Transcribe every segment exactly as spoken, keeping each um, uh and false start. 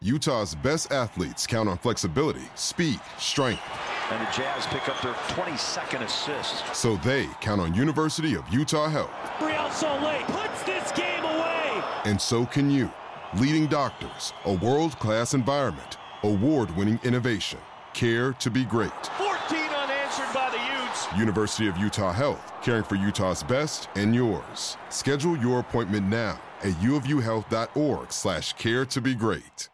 Utah's best athletes count on flexibility, speed, strength. And the Jazz pick up their twenty-second assist. So they count on University of Utah Health. Real Salt Lake puts this game away. And so can you. Leading doctors, a world-class environment, award-winning innovation, care to be great. fourteen unanswered by the Utes. University of Utah Health, caring for Utah's best and yours. Schedule your appointment now at uofuhealth.org slash care to be great.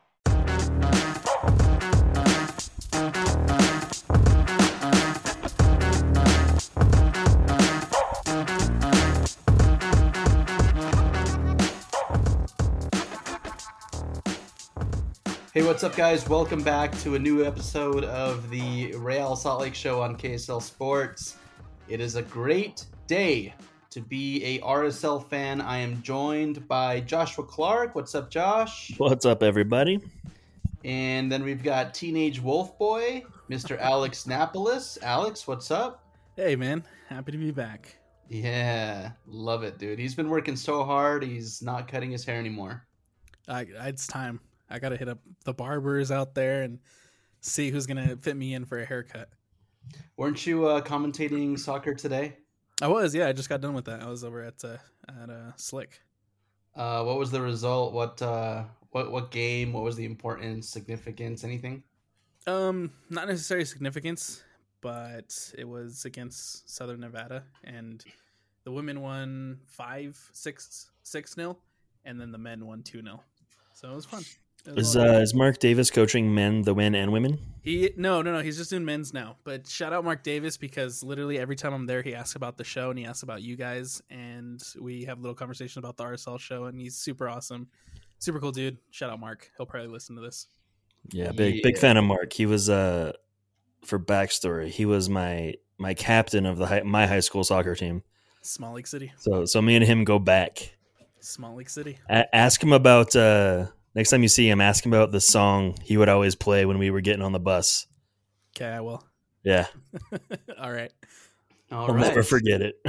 Hey, what's up, guys? Welcome back to a new episode of the Real Salt Lake Show on K S L Sports. It is a great day to be a R S L fan. I am joined by Joshua Clark. What's up, Josh? What's up, everybody? And then we've got Teenage Wolf Boy, Mister Alex Napolis. Alex, what's up? Hey, man. Happy to be back. Yeah, love it, dude. He's been working so hard, he's not cutting his hair anymore. I, it's time. I got to hit up the barbers out there and see who's going to fit me in for a haircut. Weren't you uh, commentating soccer today? I was, yeah. I just got done with that. I was over at uh, at uh, Slick. Uh, what was the result? What uh, what what game? What was the importance, significance, anything? Um, not necessarily significance, but it was against Southern Nevada, and the women won five, six, six nil, and then the men won two nil. So it was fun. It was Is uh, is Mark Davis coaching men, the men, and women? He no no no he's just doing men's now. But shout out Mark Davis, because literally every time I'm there, he asks about the show and he asks about you guys, and we have a little conversation about the R S L show, and he's super awesome, super cool dude. Shout out Mark. He'll probably listen to this. Yeah, big Yeah. big fan of Mark. He was uh for backstory. He was my my captain of the high, my high school soccer team. Small Lake City. So so me and him go back. Small Lake City. A- ask him about uh next time you see him. Ask him about the song he would always play when we were getting on the bus. Okay, I will. Yeah, All right. All I'll right. never forget it.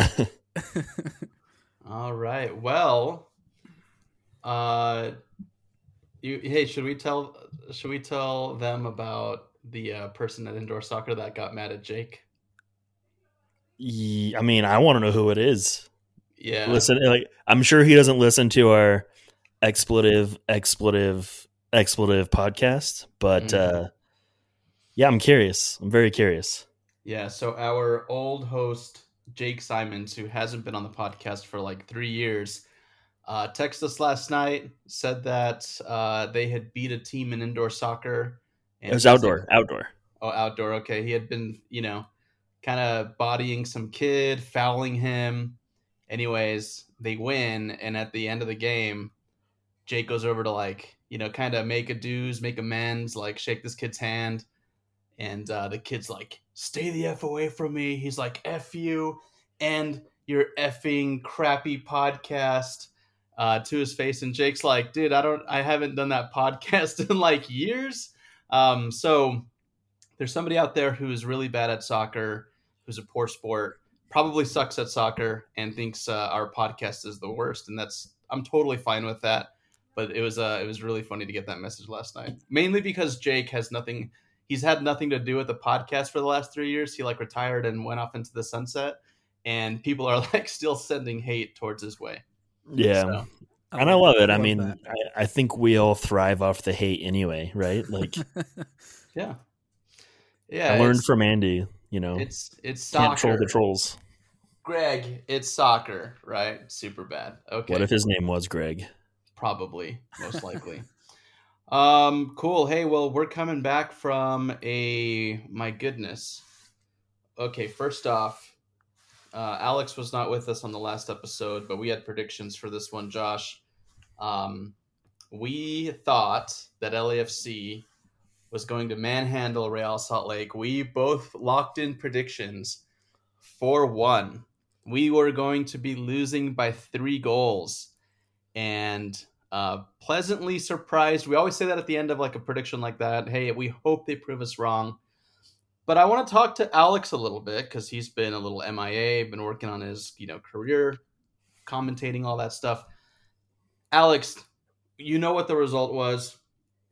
All right. Well, uh, you hey, should we tell should we tell them about the uh, person at indoor soccer that got mad at Jake? Ye- I mean, I want to know who it is. Yeah. Listen, like I'm sure he doesn't listen to our expletive, expletive, expletive podcast, but Mhm. uh, yeah, I'm curious. I'm very curious. Yeah. So our old host Jake Simons, who hasn't been on the podcast for like three years, uh, texted us last night. Said that uh, they had beat a team in indoor soccer. And It was he outdoor, like, outdoor. Oh, outdoor. Okay. He had been, you know, kind of bodying some kid, fouling him. Anyways, they win. And at the end of the game, Jake goes over to, like, you know, kind of make a dues, make amends, like shake this kid's hand. And uh, the kid's like, stay the F away from me. He's like, F you and your effing crappy podcast uh, to his face. And Jake's like, dude, I don't, I haven't done that podcast in like years. Um, so there's somebody out there who is really bad at soccer, who's a poor sport, probably sucks at soccer, and thinks uh, our podcast is the worst. And that's, I'm totally fine with that. But it was uh, it was really funny to get that message last night, mainly because Jake has nothing, he's had nothing to do with the podcast for the last three years. He like retired and went off into the sunset, and people are like still sending hate towards his way. Yeah. So, And I love it. I love mean, that. I, I think we all thrive off the hate anyway, right? Like yeah. Yeah. I learned it's- from Andy, you know, It's, it's can't troll soccer. the trolls. Greg, it's soccer, right? Super bad. Okay. What if his name was Greg? Probably, most likely. um, cool. Hey, well, we're coming back from a, my goodness. Okay, first off, uh, Alex was not with us on the last episode, but we had predictions for this one, Josh. Um, we thought that L A F C was going to manhandle Real Salt Lake. We both locked in predictions four one. We were going to be losing by three goals. And uh, pleasantly surprised. We always say that at the end of like a prediction like that. Hey, we hope they prove us wrong. But I want to talk to Alex a little bit because he's been a little M I A, been working on his, you know, career, commentating, all that stuff. Alex, you know what the result was. Yeah.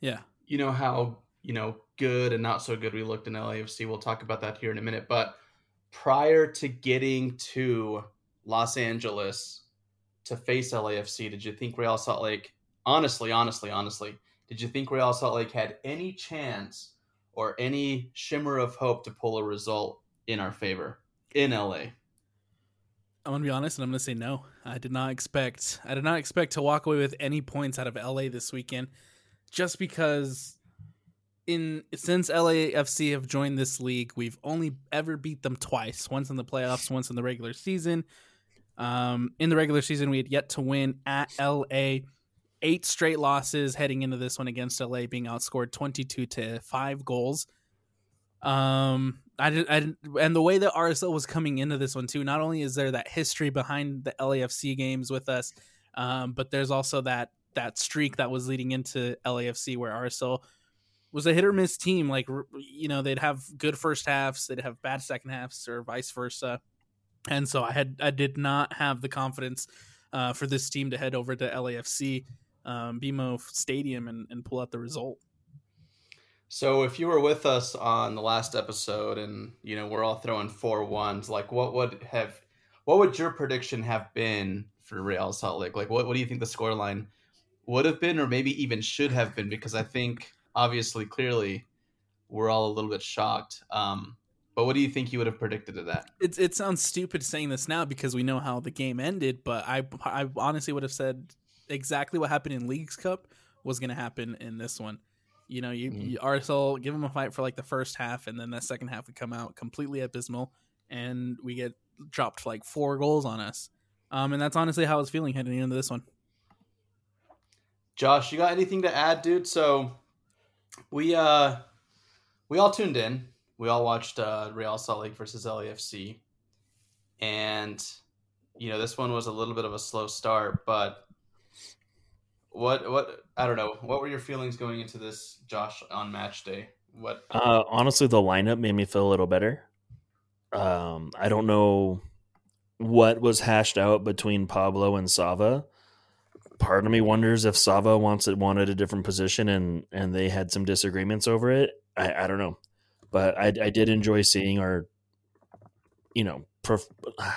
you know, how, you know, good and not so good we looked in L A F C. We'll talk about that here in a minute. But prior to getting to Los Angeles to face L A F C, did you think Real Salt Lake, honestly, honestly, honestly, did you think Real Salt Lake had any chance or any shimmer of hope to pull a result in our favor in L A? I'm gonna be honest, and I'm gonna say no. I did not expect. I did not expect to walk away with any points out of L A this weekend, just because in since L A F C have joined this league, we've only ever beat them twice. Once in the playoffs, once in the regular season. Um, in the regular season, we had yet to win at L A. Eight straight losses heading into this one against L A, being outscored twenty-two to five goals. Um, I did, I did, and the way that R S L was coming into this one too. Not only is there that history behind the L A F C games with us, um, but there's also that that streak that was leading into L A F C where R S L was a hit or miss team. Like, you know, they'd have good first halves, they'd have bad second halves, or vice versa. And so I had I did not have the confidence uh, for this team to head over to L A F C. Um, B M O Stadium and, and pull out the result. So if you were with us on the last episode and, you know, we're all throwing four ones, like what would have, what would your prediction have been for Real Salt Lake? Like what, what do you think the scoreline would have been, or maybe even should have been? Because I think obviously, clearly we're all a little bit shocked. Um, but what do you think you would have predicted to that? It, it sounds stupid saying this now because we know how the game ended, but I, I honestly would have said exactly what happened in Leagues Cup was going to happen in this one. You know, you, mm. you R S L give them a fight for like the first half, and then that second half would come out completely abysmal, and we get dropped like four goals on us. Um, and that's honestly how I was feeling heading into this one. Josh, you got anything to add, dude? So we uh we all tuned in. We all watched uh, Real Salt Lake versus L A F C, and you know this one was a little bit of a slow start, but. What, what, I don't know. What were your feelings going into this, Josh, on match day? What? Uh, honestly, the lineup made me feel a little better. Um, I don't know what was hashed out between Pablo and Sava. Part of me wonders if Sava wants it, wanted a different position and, and they had some disagreements over it. I, I don't know. But I, I did enjoy seeing our, you know, prof,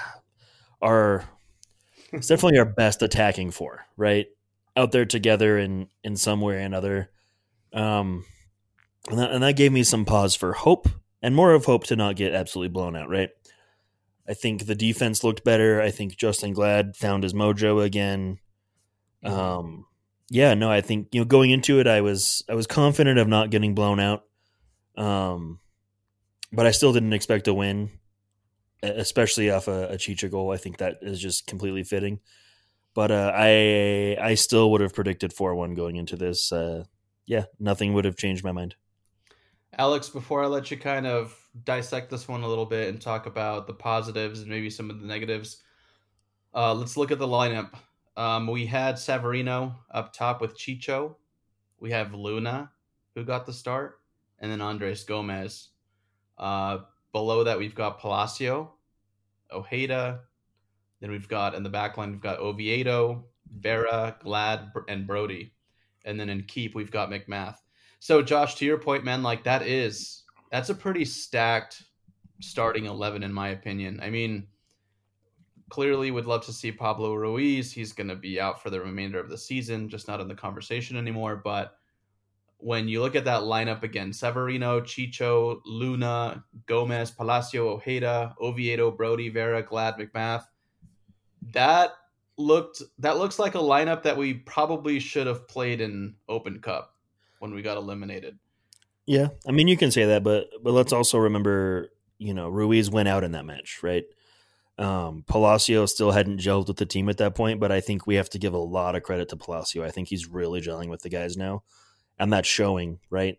our, it's definitely our best attacking four, right? Out there together in, in some way or another. Um, and that, and that gave me some pause for hope and more of hope to not get absolutely blown out, right? I think the defense looked better. I think Justin Glad found his mojo again. Mm-hmm. Um, yeah, no, I think, you know, going into it, I was, I was confident of not getting blown out. Um, but I still didn't expect a win, especially off a, a Chicha goal. I think that is just completely fitting. But uh, I I still would have predicted four one going into this. Uh, yeah, nothing would have changed my mind. Alex, before I let you kind of dissect this one a little bit and talk about the positives and maybe some of the negatives, uh, let's look at the lineup. Um, we had Severino up top with Chicho. We have Luna, who got the start, and then Andres Gomez. Uh, below that, we've got Palacio, Ojeda. Then we've got in the back line, we've got Oviedo, Vera, Glad, and Brody. And then in keep, we've got McMath. So, Josh, to your point, man, like that is, that's a pretty stacked starting eleven, in my opinion. I mean, clearly would love to see Pablo Ruiz. He's going to be out for the remainder of the season, just not in the conversation anymore. But when you look at that lineup again, Severino, Chicho, Luna, Gomez, Palacio, Ojeda, Oviedo, Brody, Vera, Glad, McMath, That looked that looks like a lineup that we probably should have played in Open Cup when we got eliminated. Yeah, I mean you can say that, but but let's also remember, you know, Ruiz went out in that match, right? Um, Palacio still hadn't gelled with the team at that point, but I think we have to give a lot of credit to Palacio. I think he's really gelling with the guys now, and that's showing, right?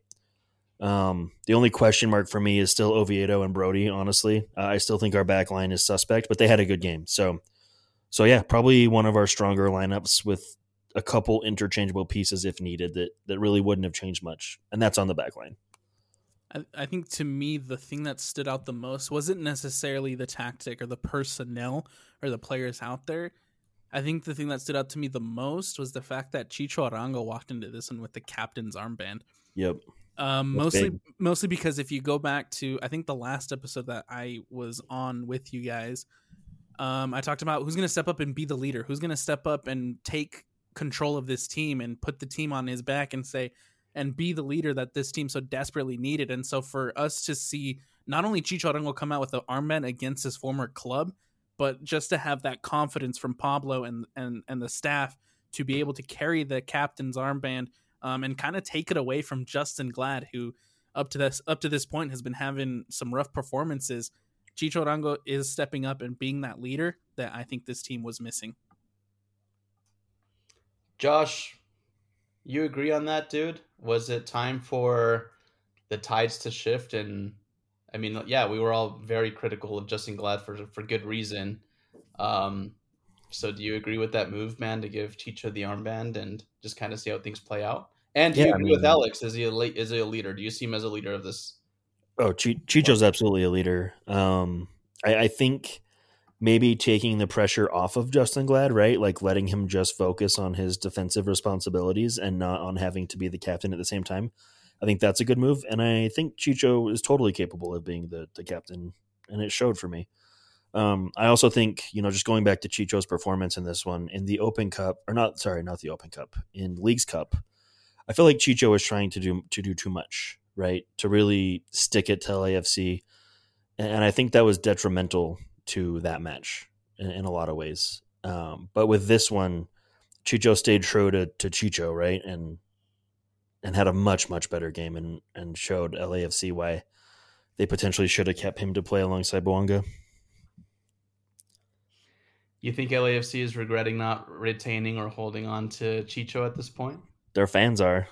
Um, the only question mark for me is still Oviedo and Brody. Honestly, uh, I still think our back line is suspect, but they had a good game, so. So, yeah, probably one of our stronger lineups with a couple interchangeable pieces if needed that, that really wouldn't have changed much. And that's on the back line. I, I think to me, the thing that stood out the most wasn't necessarily the tactic or the personnel or the players out there. I think the thing that stood out to me the most was the fact that Chicho Arango walked into this one with the captain's armband. Yep. Um, That's mostly, big. mostly because if you go back to, I think the last episode that I was on with you guys, um, I talked about who's going to step up and be the leader, who's going to step up and take control of this team and put the team on his back and say, and be the leader that this team so desperately needed. And so for us to see not only Chicho Arango come out with the armband against his former club, but just to have that confidence from Pablo and, and, and the staff to be able to carry the captain's armband, um, and kind of take it away from Justin Glad, who up to this up to this point has been having some rough performances. Chicho Arango is stepping up and being that leader that I think this team was missing. Josh, you agree on that, dude? Was it time for the tides to shift? And I mean, yeah, we were all very critical of Justin Glad for for good reason. Um, so do you agree with that move, man, to give Chicho the armband and just kind of see how things play out? And do Yeah, you I agree mean- with Alex? Is he a le- is he a leader? Do you see him as a leader of this? Oh, Chi- Chicho's absolutely a leader. Um, I, I think maybe taking the pressure off of Justin Glad, right? Like letting him just focus on his defensive responsibilities and not on having to be the captain at the same time. I think that's a good move. And I think Chicho is totally capable of being the, the captain, and it showed for me. Um, I also think, you know, just going back to Chicho's performance in this one, in the Open Cup, or not, sorry, not the Open Cup, in Leagues Cup, I feel like Chicho was trying to do to do too much, right? To really stick it to L A F C. And I think that was detrimental to that match in, in a lot of ways. Um, but with this one, Chicho stayed true to, to Chicho, right? And and had a much, much better game and, and showed L A F C why they potentially should have kept him to play alongside Bouanga. You think L A F C is regretting not retaining or holding on to Chicho at this point? Their fans are.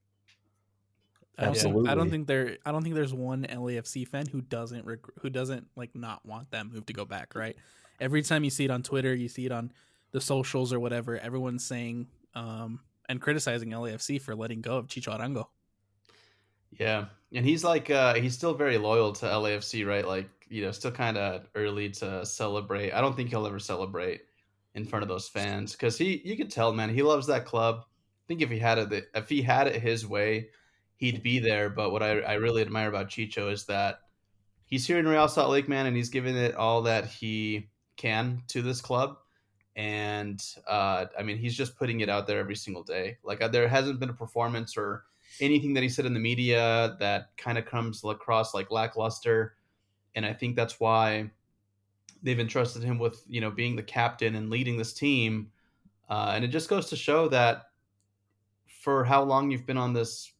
I don't, think, Absolutely. I don't think there. I don't think there's one L A F C fan who doesn't reg- who doesn't like not want that move to go back. Right. Every time you see it on Twitter, you see it on the socials or whatever. Everyone's saying um, and criticizing L A F C for letting go of Chicho Arango. Yeah, and he's like uh, he's still very loyal to L A F C, right? Like, you know, still kind of early to celebrate. I don't think he'll ever celebrate in front of those fans because he, you could tell, man, he loves that club. I think if he had it, if he had it his way, he'd be there. But what I, I really admire about Chicho is that he's here in Real Salt Lake, man, and he's giving it all that he can to this club. And uh, I mean, he's just putting it out there every single day. Like, uh, there hasn't been a performance or anything that he said in the media that kind of comes across like lackluster. And I think that's why they've entrusted him with, you know, being the captain and leading this team. Uh, and it just goes to show that for how long you've been on this,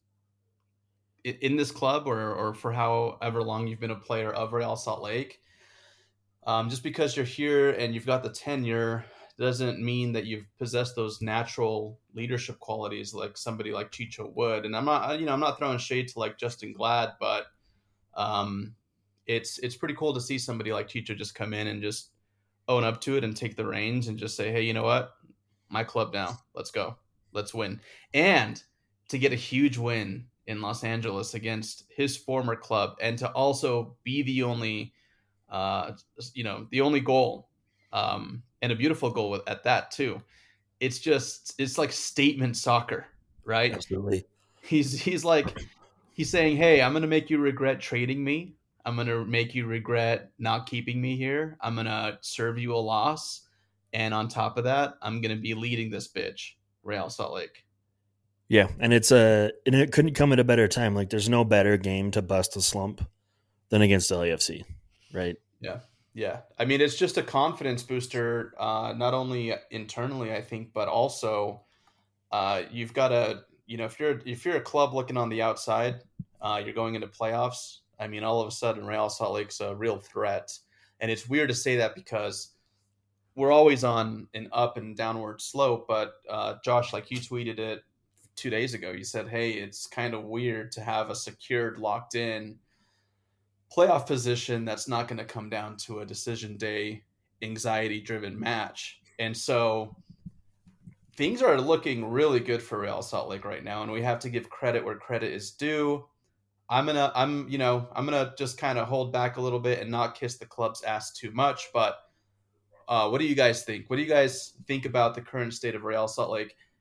in this club, or, or for however long you've been a player of Real Salt Lake, um, just because you're here and you've got the tenure doesn't mean that you've possessed those natural leadership qualities like somebody like Chicho would. And I'm not, you know, I'm not throwing shade to like Justin Glad, but um, it's it's pretty cool to see somebody like Chicho just come in and just own up to it and take the reins and just say, hey, you know what? My club now. Let's go. Let's win. And to get a huge win in Los Angeles against his former club, and to also be the only, uh, you know, the only goal, um, and a beautiful goal with, at that too. It's just, it's like statement soccer, right? Absolutely. He's he's like, he's saying, hey, I'm going to make you regret trading me. I'm going to make you regret not keeping me here. I'm going to serve you a loss. And on top of that, I'm going to be leading this bitch, Real Salt Lake. Yeah, and it's a and it couldn't come at a better time. Like, there's no better game to bust a slump than against L A F C, right? Yeah, yeah. I mean, it's just a confidence booster, uh, not only internally, I think, but also uh, you've got to, you know, if you're if you're a club looking on the outside, uh, you're going into playoffs. I mean, all of a sudden, Real Salt Lake's a real threat, and it's weird to say that because we're always on an up and downward slope. But uh, Josh, like, you tweeted it two days ago, you said, hey, it's kind of weird to have a secured, locked in playoff position that's not going to come down to a decision day, anxiety driven match. And so things are looking really good for Real Salt Lake right now. And we have to give credit where credit is due. I'm going to, I'm, you know, I'm going to just kind of hold back a little bit and not kiss the club's ass too much. But uh, what do you guys think? What do you guys think about the current state of Real Salt Lake?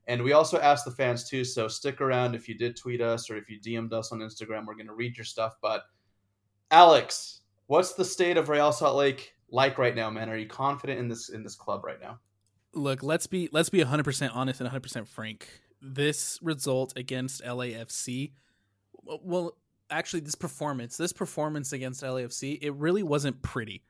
And we also asked the fans too, so stick around if you did tweet us or if you D M'd us on Instagram. We're going to read your stuff. But Alex, what's the state of Real Salt Lake like right now, man? Are you confident in this in this club right now? Look, let's be let's be one hundred percent honest and one hundred percent frank. This result against L A F C, well, actually, this performance, this performance against L A F C, it really wasn't pretty.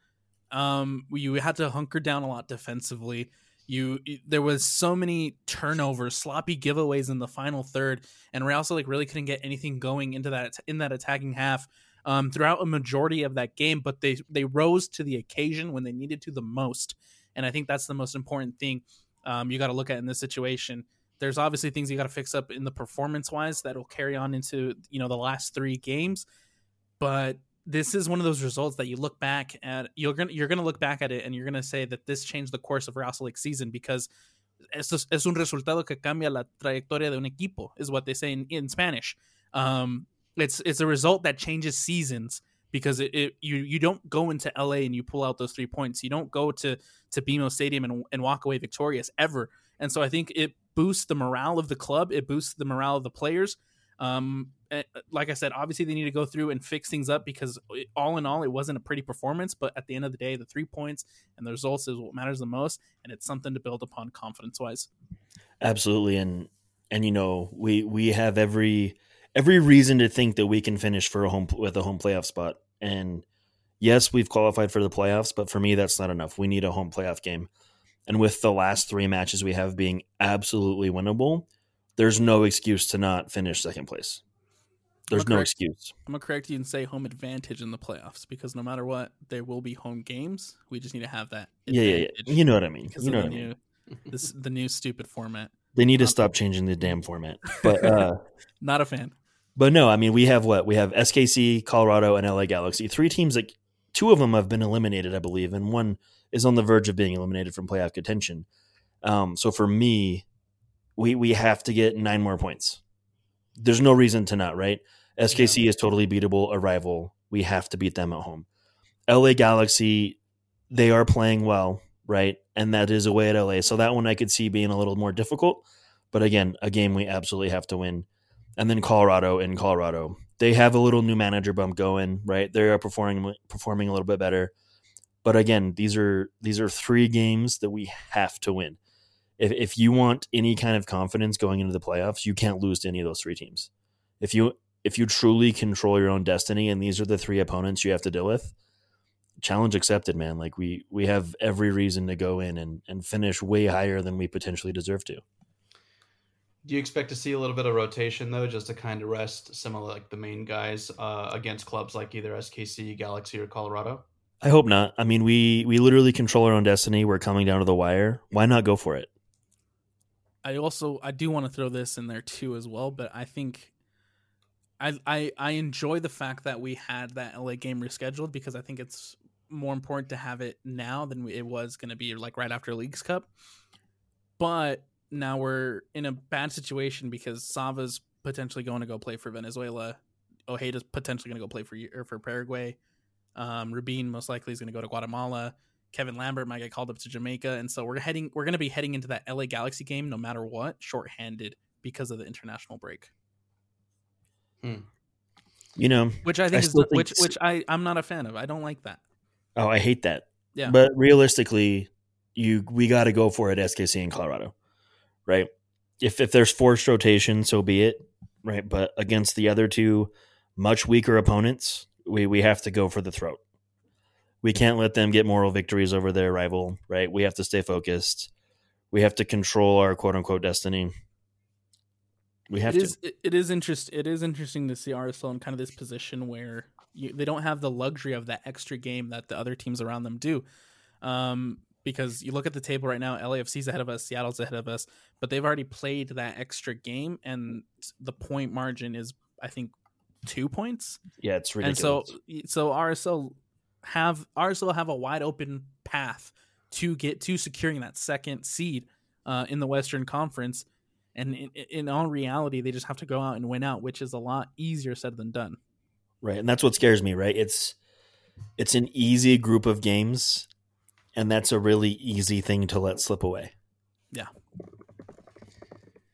Um, you had to hunker down a lot defensively. You there was so many turnovers, sloppy giveaways in the final third, and Real Salt Lake really couldn't get anything going into that in that attacking half um, throughout a majority of that game. But they they rose to the occasion when they needed to the most, and I think that's the most important thing um, you got to look at in this situation. There's obviously things you got to fix up in the performance wise that'll carry on into you know the last three games, but this is one of those results that you look back at. You're gonna you're gonna look back at it and you're gonna say that this changed the course of Real Salt Lake season because es, es un resultado que cambia la trayectoria de un equipo, is what they say in, in Spanish. Um, it's it's a result that changes seasons because it, it you you don't go into L A and you pull out those three points. You don't go to to B M O Stadium and and walk away victorious ever. And so I think it boosts the morale of the club. It boosts the morale of the players. Um, like I said, obviously they need to go through and fix things up because all in all, it wasn't a pretty performance, but at the end of the day, the three points and the results is what matters the most. And it's something to build upon confidence wise. Absolutely. And, and, you know, we, we have every, every reason to think that we can finish for a home with a home playoff spot. And yes, we've qualified for the playoffs, but for me, that's not enough. We need a home playoff game. And with the last three matches we have being absolutely winnable, there's no excuse to not finish second place. There's no correct, excuse. I'm going to correct you and say home advantage in the playoffs because no matter what, there will be home games. We just need to have that. Yeah, yeah, yeah. You know what I mean. You know what I new, mean. This the new stupid format. They need to um, stop changing the damn format. But uh, not a fan. But no, I mean, we have what? We have S K C, Colorado, and L A Galaxy. Three teams that two of them have been eliminated, I believe, and one is on the verge of being eliminated from playoff contention. Um, so for me, we we have to get nine more points. There's no reason to not, right? S K C yeah. is totally beatable, a rival. We have to beat them at home. L A Galaxy, they are playing well, right? And that is away at L A. So that one I could see being a little more difficult. But again, a game we absolutely have to win. And then Colorado in Colorado. They have a little new manager bump going, right? They are performing performing a little bit better. But again, these are these are three games that we have to win. If if you want any kind of confidence going into the playoffs, you can't lose to any of those three teams. If you if you truly control your own destiny and these are the three opponents you have to deal with, challenge accepted, man. Like we we have every reason to go in and, and finish way higher than we potentially deserve to. Do you expect to see a little bit of rotation though, just to kind of rest some of like the main guys uh, against clubs like either S K C, Galaxy, or Colorado? I hope not. I mean, we we literally control our own destiny. We're coming down to the wire. Why not go for it? I also I do want to throw this in there too as well, but I think I I I enjoy the fact that we had that L A game rescheduled because I think it's more important to have it now than it was going to be like right after Leagues Cup. But now we're in a bad situation because Sava's potentially going to go play for Venezuela. Ojeda's potentially going to go play for or for Paraguay. Um, Rubin most likely is going to go to Guatemala. Kevin Lambert might get called up to Jamaica, and so we're heading. We're going to be heading into that L A Galaxy game, no matter what, shorthanded because of the international break. Hmm. You know, which I think I is think which which I I'm not a fan of. I don't like that. Oh, I hate that. Yeah, but realistically, you we got to go for it. S K C in Colorado, right? If if there's forced rotation, so be it, right? But against the other two much weaker opponents, we we have to go for the throat. We can't let them get moral victories over their rival, right? We have to stay focused. We have to control our quote unquote destiny. We have it to. Is, it is interest. It is interesting to see R S L in kind of this position where you, they don't have the luxury of that extra game that the other teams around them do. Um, because you look at the table right now, L A F C's ahead of us, Seattle's ahead of us, but they've already played that extra game, and the point margin is, I think, two points. Yeah, it's ridiculous. And so, so R S L have R S L have a wide open path to get to securing that second seed uh, in the Western Conference. And in, in all reality, they just have to go out and win out, which is a lot easier said than done. Right, and that's what scares me, right? It's it's an easy group of games, and that's a really easy thing to let slip away. Yeah.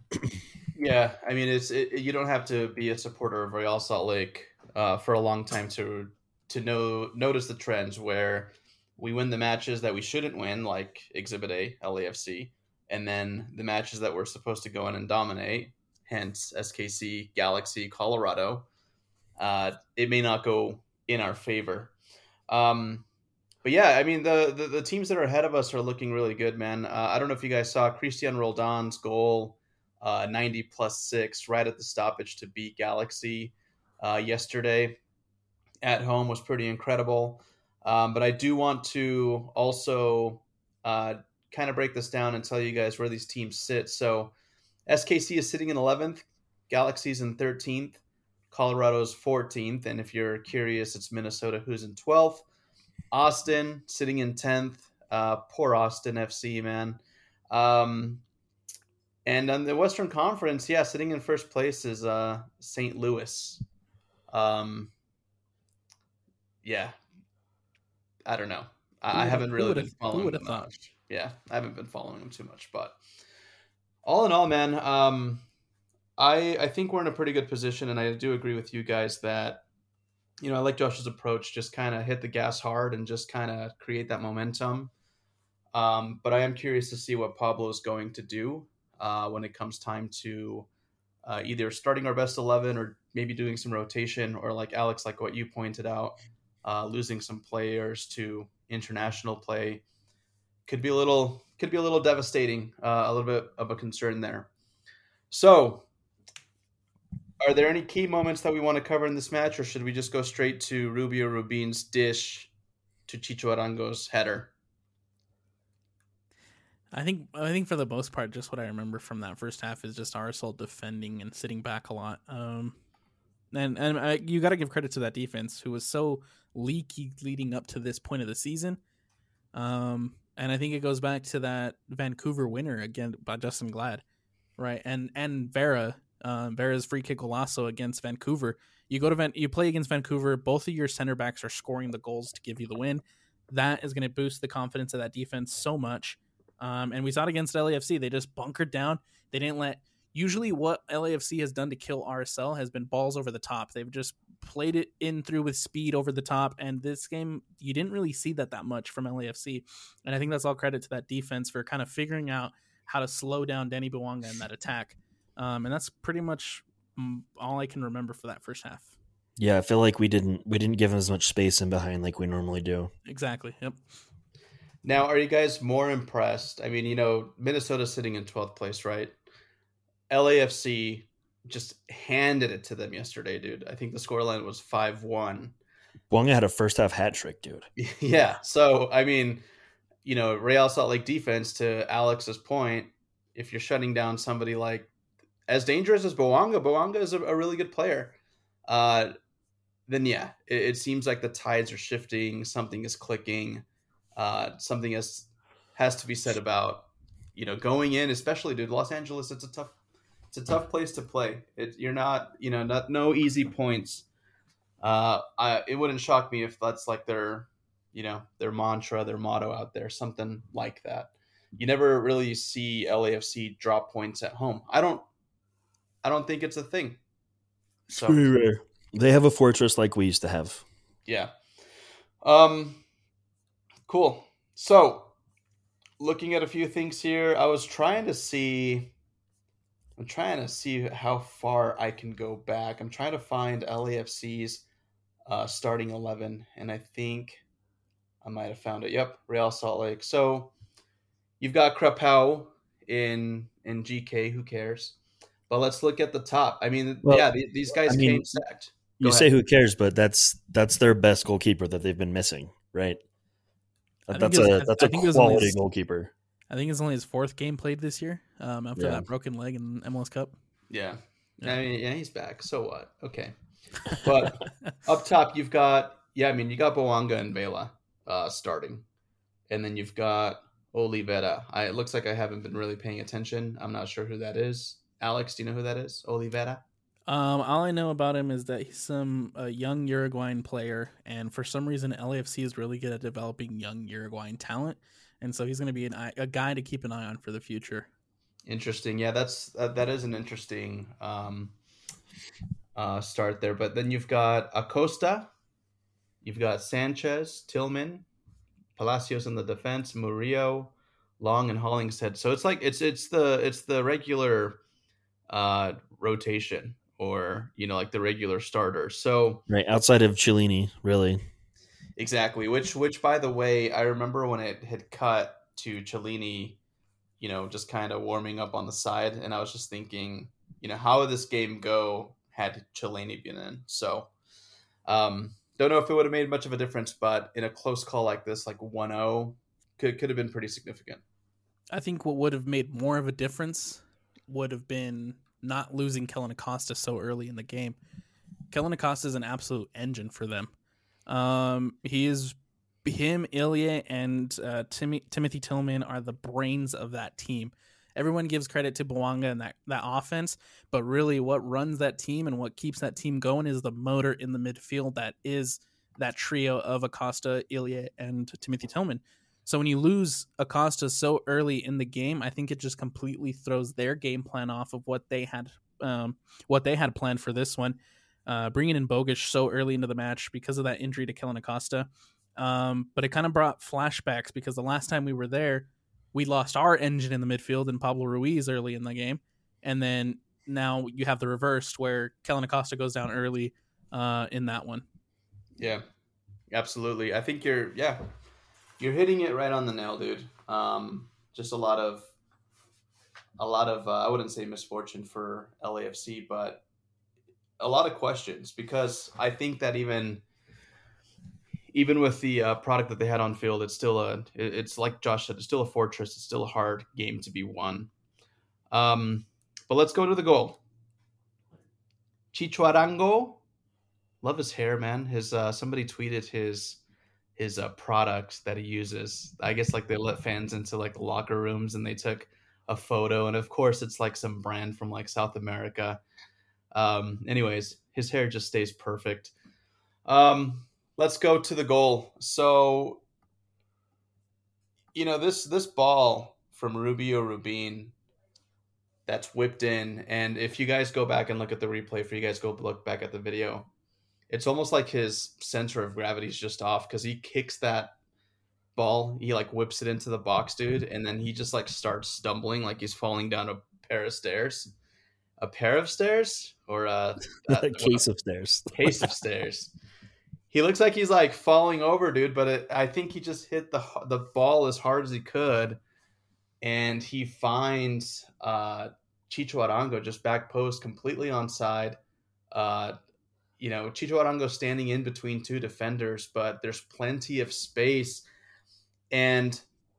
Yeah, I mean, it's it, you don't have to be a supporter of Real Salt Lake uh, for a long time to to know notice the trends where we win the matches that we shouldn't win, like Exhibit A, L A F C, and then the matches that we're supposed to go in and dominate, hence S K C, Galaxy, Colorado, uh, it may not go in our favor. Um, but yeah, I mean, the, the the teams that are ahead of us are looking really good, man. Uh, I don't know if you guys saw Cristian Roldan's goal. Uh, ninety plus six right at the stoppage to beat Galaxy uh, yesterday at home was pretty incredible. Um, but I do want to also uh, kind of break this down and tell you guys where these teams sit. So S K C is sitting in eleventh, Galaxy's in thirteenth, Colorado's fourteenth. And if you're curious, it's Minnesota who's in twelfth. Austin sitting in tenth. Uh, poor Austin F C, man. Um, And on the Western Conference, yeah, sitting in first place is uh, Saint Louis. Um, yeah, I don't know. I, I haven't really been following them much. Yeah, I haven't been following them too much. But all in all, man, um, I I think we're in a pretty good position, and I do agree with you guys that, you know, I like Josh's approach, just kind of hit the gas hard and just kind of create that momentum. Um, but I am curious to see what Pablo is going to do. Uh, when it comes time to uh, either starting our best eleven or maybe doing some rotation, or like Alex, like what you pointed out, uh, losing some players to international play could be a little could be a little devastating, uh, a little bit of a concern there. So, are there any key moments that we want to cover in this match, or should we just go straight to Rubio Rubin's dish to Chicho Arango's header? I think I think for the most part, just what I remember from that first half is just R S L defending and sitting back a lot. Um, and and I, you got to give credit to that defense, who was so leaky leading up to this point of the season. Um, and I think it goes back to that Vancouver winner again by Justin Glad, right? And and Vera, uh, Vera's free kick golazo against Vancouver. You go to Van, you play against Vancouver. Both of your center backs are scoring the goals to give you the win. That is going to boost the confidence of that defense so much. Um, and we saw it against L A F C. They just bunkered down. They didn't let... Usually what L A F C has done to kill R S L has been balls over the top. They've just played it in through with speed over the top. And this game, you didn't really see that that much from L A F C. And I think that's all credit to that defense for kind of figuring out how to slow down Danny Bouanga in that attack. Um, and that's pretty much all I can remember for that first half. Yeah, I feel like we didn't we didn't give him as much space in behind like we normally do. Exactly. Yep. Now, are you guys more impressed? I mean, you know, Minnesota's sitting in twelfth place, right? L A F C just handed it to them yesterday, dude. I think the scoreline was five one. Bouanga had a first half hat trick, dude. Yeah. So, I mean, you know, Real Salt Lake defense, to Alex's point, if you're shutting down somebody like as dangerous as Bouanga, Bouanga is a, a really good player. Uh, then, yeah, it, it seems like the tides are shifting. Something is clicking. Uh, something has has to be said about, you know, going in, especially, dude, Los Angeles. It's a tough, it's a tough place to play. It, you're not, you know, not no easy points. Uh, I it wouldn't shock me if that's like their, you know, their mantra, their motto out there, something like that. You never really see L A F C drop points at home. I don't, I don't think it's a thing. So it's pretty rare. They have a fortress like we used to have. Yeah. Um. Cool. So, looking at a few things here, I was trying to see. I'm trying to see how far I can go back. I'm trying to find L A F C's uh, starting eleven, and I think I might have found it. Yep, Real Salt Lake. So, you've got Krapau in in G K. Who cares? But let's look at the top. I mean, well, yeah, these guys I mean, came stacked. Go you ahead. Say who cares, but that's that's their best goalkeeper that they've been missing, right? That's a was, that's a quality his, goalkeeper. I think it's only his fourth game played this year um, after yeah. that broken leg in M L S Cup. Yeah. yeah, I mean, yeah, he's back. So what? Okay, but up top you've got yeah, I mean you got Bouanga and Vela uh, starting, and then you've got Oliveira. I, it looks like I haven't been really paying attention. I'm not sure who that is. Alex, do you know who that is? Oliveira. Um, all I know about him is that he's some a young Uruguayan player, and for some reason, L A F C is really good at developing young Uruguayan talent, and so he's going to be an, a guy to keep an eye on for the future. Interesting. Yeah, that's uh, that is an interesting um, uh, start there. But then you've got Acosta, you've got Sanchez, Tillman, Palacios in the defense, Murillo, Long, and Hollingshead. So it's like it's it's the it's the regular uh, rotation, or you know, like the regular starters. So Right outside of Cellini, really. exactly. Which which by the way, I remember when it had cut to Cellini, you know, just kind of warming up on the side, and I was just thinking, you know, how would this game go had Cellini been in? So, um, don't know if it would have made much of a difference, but in a close call like this, like one oh, could could have been pretty significant. I think what would have made more of a difference would have been not losing Kellen Acosta so early in the game. Kellen Acosta is an absolute engine for them. Um, he is him, Ilya, and uh, Tim- Timothy Tillman are the brains of that team. Everyone gives credit to Bouanga and that, that offense, but really what runs that team and what keeps that team going is the motor in the midfield that is that trio of Acosta, Ilya, and Timothy Tillman. So when you lose Acosta so early in the game, I think it just completely throws their game plan off of what they had um, what they had planned for this one. Uh, bringing in Bogic so early into the match because of that injury to Kellen Acosta. Um, but it kind of brought flashbacks because the last time we were there, we lost our engine in the midfield and Pablo Ruiz early in the game. And then now you have the reverse where Kellen Acosta goes down early uh, in that one. Yeah, absolutely. I think you're, yeah, you're hitting it right on the nail, dude. Um, just a lot of, a lot of, uh, I wouldn't say misfortune for L A F C, but a lot of questions, because I think that even even with the uh, product that they had on field, it's still a it's like Josh said, it's still a fortress. It's still a hard game to be won. Um, but let's go to the goal. Chicho Arango, love his hair, man. His uh, somebody tweeted his his uh, product that he uses. I guess like they let fans into like the locker rooms and they took a photo, and of course it's like some brand from like South America. Um, anyways, his hair just stays perfect. Um, let's go to the goal. So, you know, this, this ball from Rubio Rubin that's whipped in. And if you guys go back and look at the replay, for you guys go look back at the video, it's almost like his center of gravity is just off, because he kicks that ball. He like whips it into the box, dude. And then he just like starts stumbling like he's falling down a pair of stairs. A pair of stairs or a, a, a case of stairs. Case of stairs. He looks like he's like falling over, dude. But it, I think he just hit the the ball as hard as he could, and he finds uh, Chicho Arango just back post, completely onside. Uh, you know, Chicho Arango standing in between two defenders, but there's plenty of space. And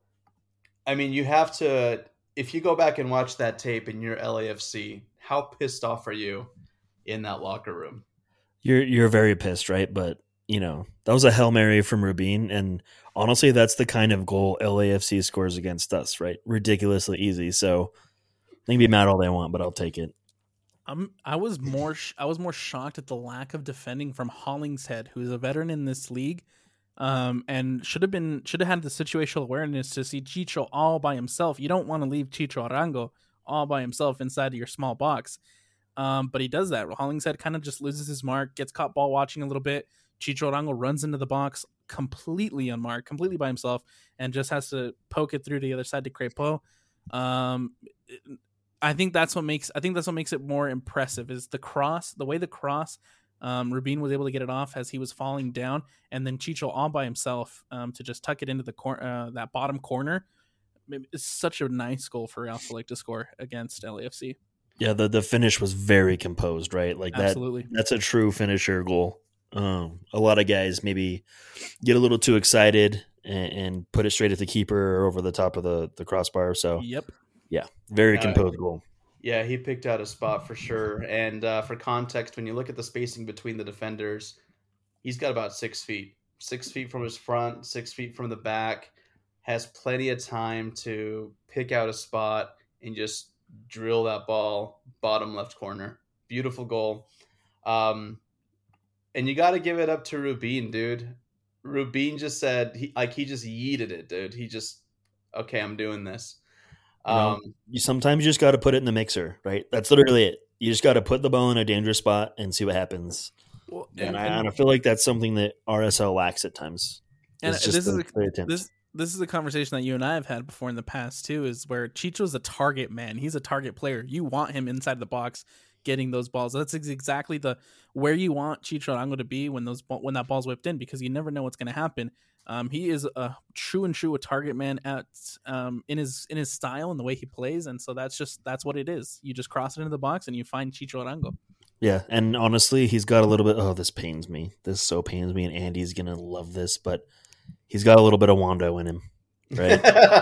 I mean, you have to, if you go back and watch that tape and you're L A F C, how pissed off are you in that locker room? You're you're very pissed, right? But, you know, that was a Hail Mary from Rubin, and honestly, that's the kind of goal L A F C scores against us, right? Ridiculously easy. So they can be mad all they want, but I'll take it. Um, I was more sh- I was more shocked at the lack of defending from Hollingshead, who is a veteran in this league, um, and should have been should have had the situational awareness to see Chicho all by himself. You don't want to leave Chicho Arango all by himself inside of your small box. Um, but he does that. Hollingshead kind of just loses his mark, gets caught ball watching a little bit. Chicho Arango runs into the box completely unmarked, completely by himself, and just has to poke it through to the other side to Crépeau. Um, I think that's what makes I think that's what makes it more impressive is the cross, the way the cross, um, Rubin was able to get it off as he was falling down, and then Chicho all by himself um, to just tuck it into the cor- uh, that bottom corner. It's such a nice goal for Real Salt Lake to score against L A F C. Yeah, the, the finish was very composed, right? Like that. Absolutely. That's a true finisher goal. Um, a lot of guys maybe get a little too excited and, and put it straight at the keeper or over the top of the, the crossbar. So, yep. Yeah, very Uh, composed goal. Yeah, he picked out a spot for sure. And uh, for context, when you look at the spacing between the defenders, he's got about six feet. Six feet from his front, six feet from the back. Has plenty of time to pick out a spot and just drill that ball bottom left corner. Beautiful goal. Um, and you got to give it up to Rubin, dude. Rubin just said, he like he just yeeted it, dude. He just, okay, I'm doing this. You know, Um, you sometimes you just got to put it in the mixer, right? That's literally it. You just got to put the ball in a dangerous spot and see what happens. Well, And, and, I, and, and I feel like that's something that R S L lacks at times. and It's just this is the, a, the attempt. this this is a conversation that you and I have had before in the past too. Is where Chicho's a target man. He's a target player. You want him inside the box, getting those balls. That's ex- exactly the where you want Chicho Arango to be when those when that ball's whipped in, because you never know what's going to happen. Um, he is a true and true a target man at um, in his in his style and the way he plays, and so that's just that's what it is. You just cross it into the box and you find Chicho Arango. Yeah, and honestly, he's got a little bit. Oh, this pains me. This so pains me, and Andy's gonna love this, but he's got a little bit of Wando in him, right?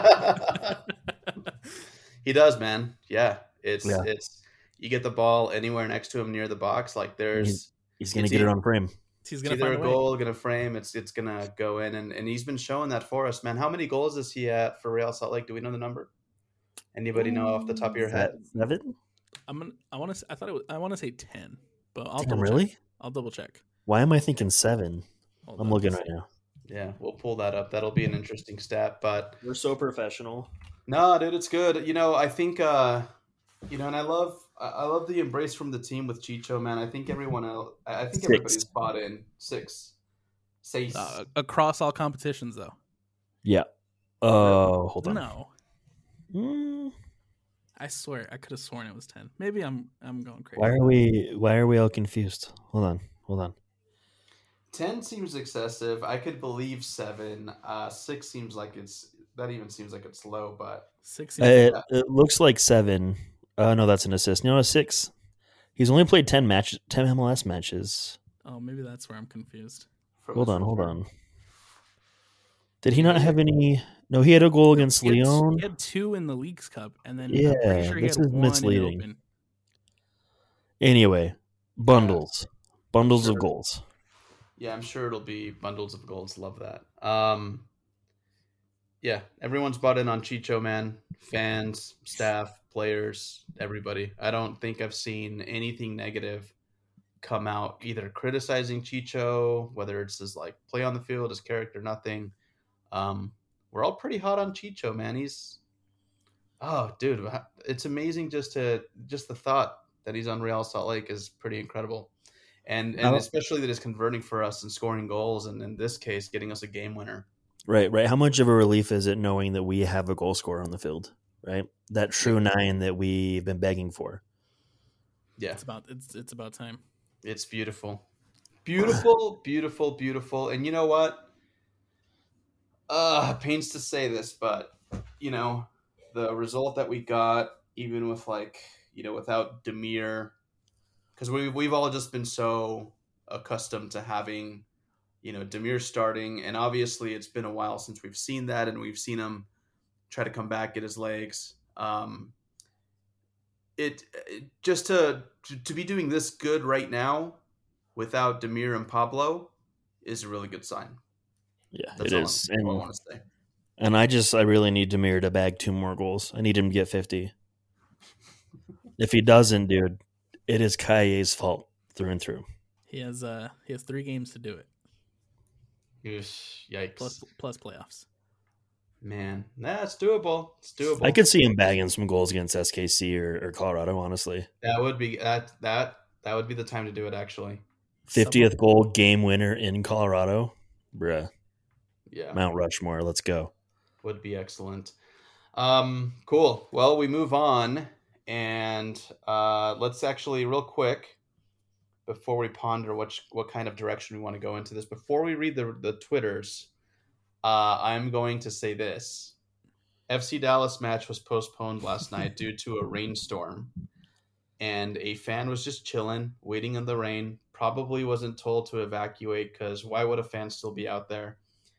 He does, man. Yeah, it's Yeah. it's you get the ball anywhere next to him near the box, like there's He's gonna It's get it e- on frame. He's it's gonna either find a a way. goal, gonna frame, it's it's gonna go in, and, and he's been showing that for us, man. How many goals is he at for Real Salt Lake? Do we know the number? Anybody know off the top of your Is head? that seven? I'm gonna. I want to. I thought it was. I want to say ten, but I'll Damn, double really? check. I'll double check. Why am I thinking seven? Hold I'm on. looking right now. Yeah, we'll pull that up. That'll be an interesting stat, but We're so professional. no, dude, it's good. You know, I think, uh, you know, and I love, I I love the embrace from the team with Chicho, man. I think everyone else, I I think Six. everybody's bought in. Six, six. Uh, across all competitions, though. Yeah. Oh, hold on. No, Mm, I swear I could have sworn it was ten. Maybe I'm. I'm going crazy. why are we? Why are we all confused? Hold on. Hold on. Ten seems excessive. I could believe seven. Uh, six seems like it's that even seems like it's low, but Six. Uh, It, it looks like seven. Oh no, that's an assist. No, a six. He's only played ten matches, ten M L S matches. Oh, maybe that's where I'm confused. from Hold his on, hold return- on. Did he not have any? No, he had a goal against He had, Leon. he had two in the Leagues Cup, and then Yeah, I'm pretty sure he this had is one in misleading. Open. Anyway, bundles, bundles Sure. of goals. Yeah, I'm sure it'll be bundles of golds. Love that. Um, yeah, everyone's bought in on Chicho, man. Fans, staff, players, everybody. I don't think I've seen anything negative come out either criticizing Chicho, whether it's his like play on the field, his character, nothing. Um, we're all pretty hot on Chicho, man. He's oh, dude, it's amazing just to just the thought that he's on Real Salt Lake is pretty incredible. And and Oh. especially that he's converting for us and scoring goals, and in this case, getting us a game winner. Right, right. How much of a relief is it knowing that we have a goal scorer on the field? Right, that true nine that we've been begging for. Yeah, It's about. It's. It's about time. it's beautiful, beautiful, beautiful, beautiful. And you know what? Uh, pains to say this, but you know, the result that we got, even with like you know, without Demir, because we we've all just been so accustomed to having, you know, Demir starting, and obviously it's been a while since we've seen that, and we've seen him try to come back, get his legs. Um, it, it just to, to to be doing this good right now without Demir and Pablo is a really good sign. Yeah, That's it all, is. I'm, all I And want to say. and I just I really need Demir to bag two more goals. I need him to get fifty. If he doesn't, dude, it is Kaye's fault through and through. He has. Uh. He has three games to do it. Yeesh, Yikes, Plus. Plus playoffs. man, nah, it's doable. It's doable. I could see him bagging some goals against S K C or, or Colorado, honestly. That would be that that that would be the time to do it. Actually, fiftieth goal game winner in Colorado. Bruh. yeah. Mount Rushmore, let's go. Would be excellent. Um, cool. Well, we move on, and uh, let's actually real quick before we ponder what what kind of direction we want to go into this. Before we read the the Twitters, uh, I'm going to say this: F C Dallas match was postponed last night due to a rainstorm, and a fan was just chilling, waiting in the rain. Probably wasn't told to evacuate because why would a fan still be out there?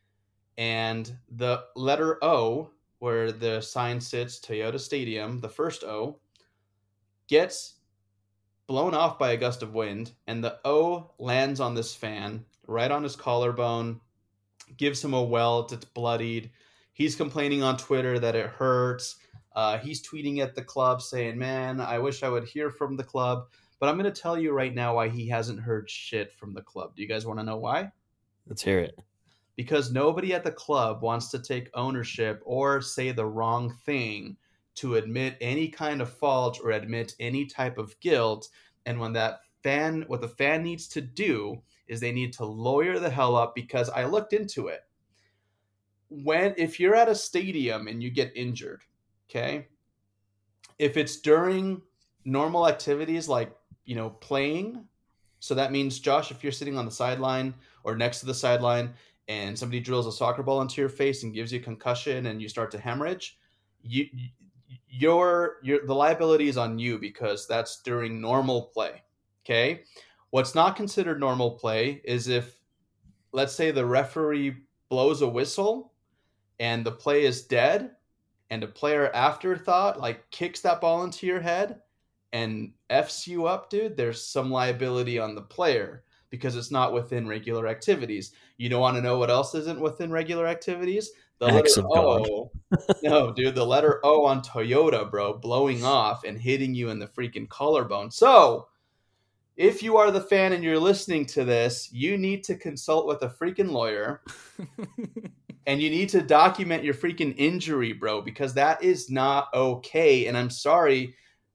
And the letter O, where the sign sits, Toyota Stadium, the first O, gets blown off by a gust of wind, and the O lands on this fan, right on his collarbone, gives him a welt, it's bloodied. He's complaining on Twitter that it hurts. Uh, he's tweeting at the club saying, man, I wish I would hear from the club. But I'm going to tell you right now why he hasn't heard shit from the club. Do you guys want to know why? Let's hear it. Because nobody at the club wants to take ownership or say the wrong thing to admit any kind of fault or admit any type of guilt. And when that fan, what the fan needs to do is they need to lawyer the hell up, because I looked into it. When, if you're at a stadium and you get injured, okay, if it's during normal activities like, you know, playing, so that means, Josh, if you're sitting on the sideline or next to the sideline and somebody drills a soccer ball into your face and gives you a concussion and you start to hemorrhage, you, your, your, the liability is on you, because that's during normal play. Okay. What's not considered normal play is if, let's say, the referee blows a whistle and the play is dead, and a player afterthought like kicks that ball into your head and F's you up, dude, there's some liability on the player, because it's not within regular activities. You don't want to know what else isn't within regular activities? The Acts letter of God. O. No, dude, the letter O on Toyota, bro, blowing off and hitting you in the freaking collarbone. So if you are the fan and you're listening to this, you need to consult with a freaking lawyer. And you need to document your freaking injury, bro, because that is not okay. And I'm sorry,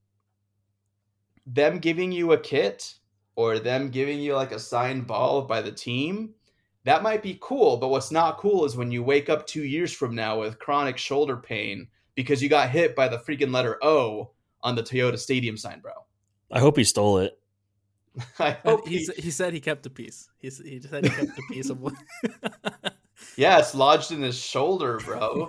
them giving you a kit or them giving you like a signed ball by the team, that might be cool. But what's not cool is when you wake up two years from now with chronic shoulder pain because you got hit by the freaking letter O on the Toyota Stadium sign, bro. I hope he stole it. I hope he, he, he said he kept a piece. He, he said he kept a piece of one. yeah, it's lodged in his shoulder, bro.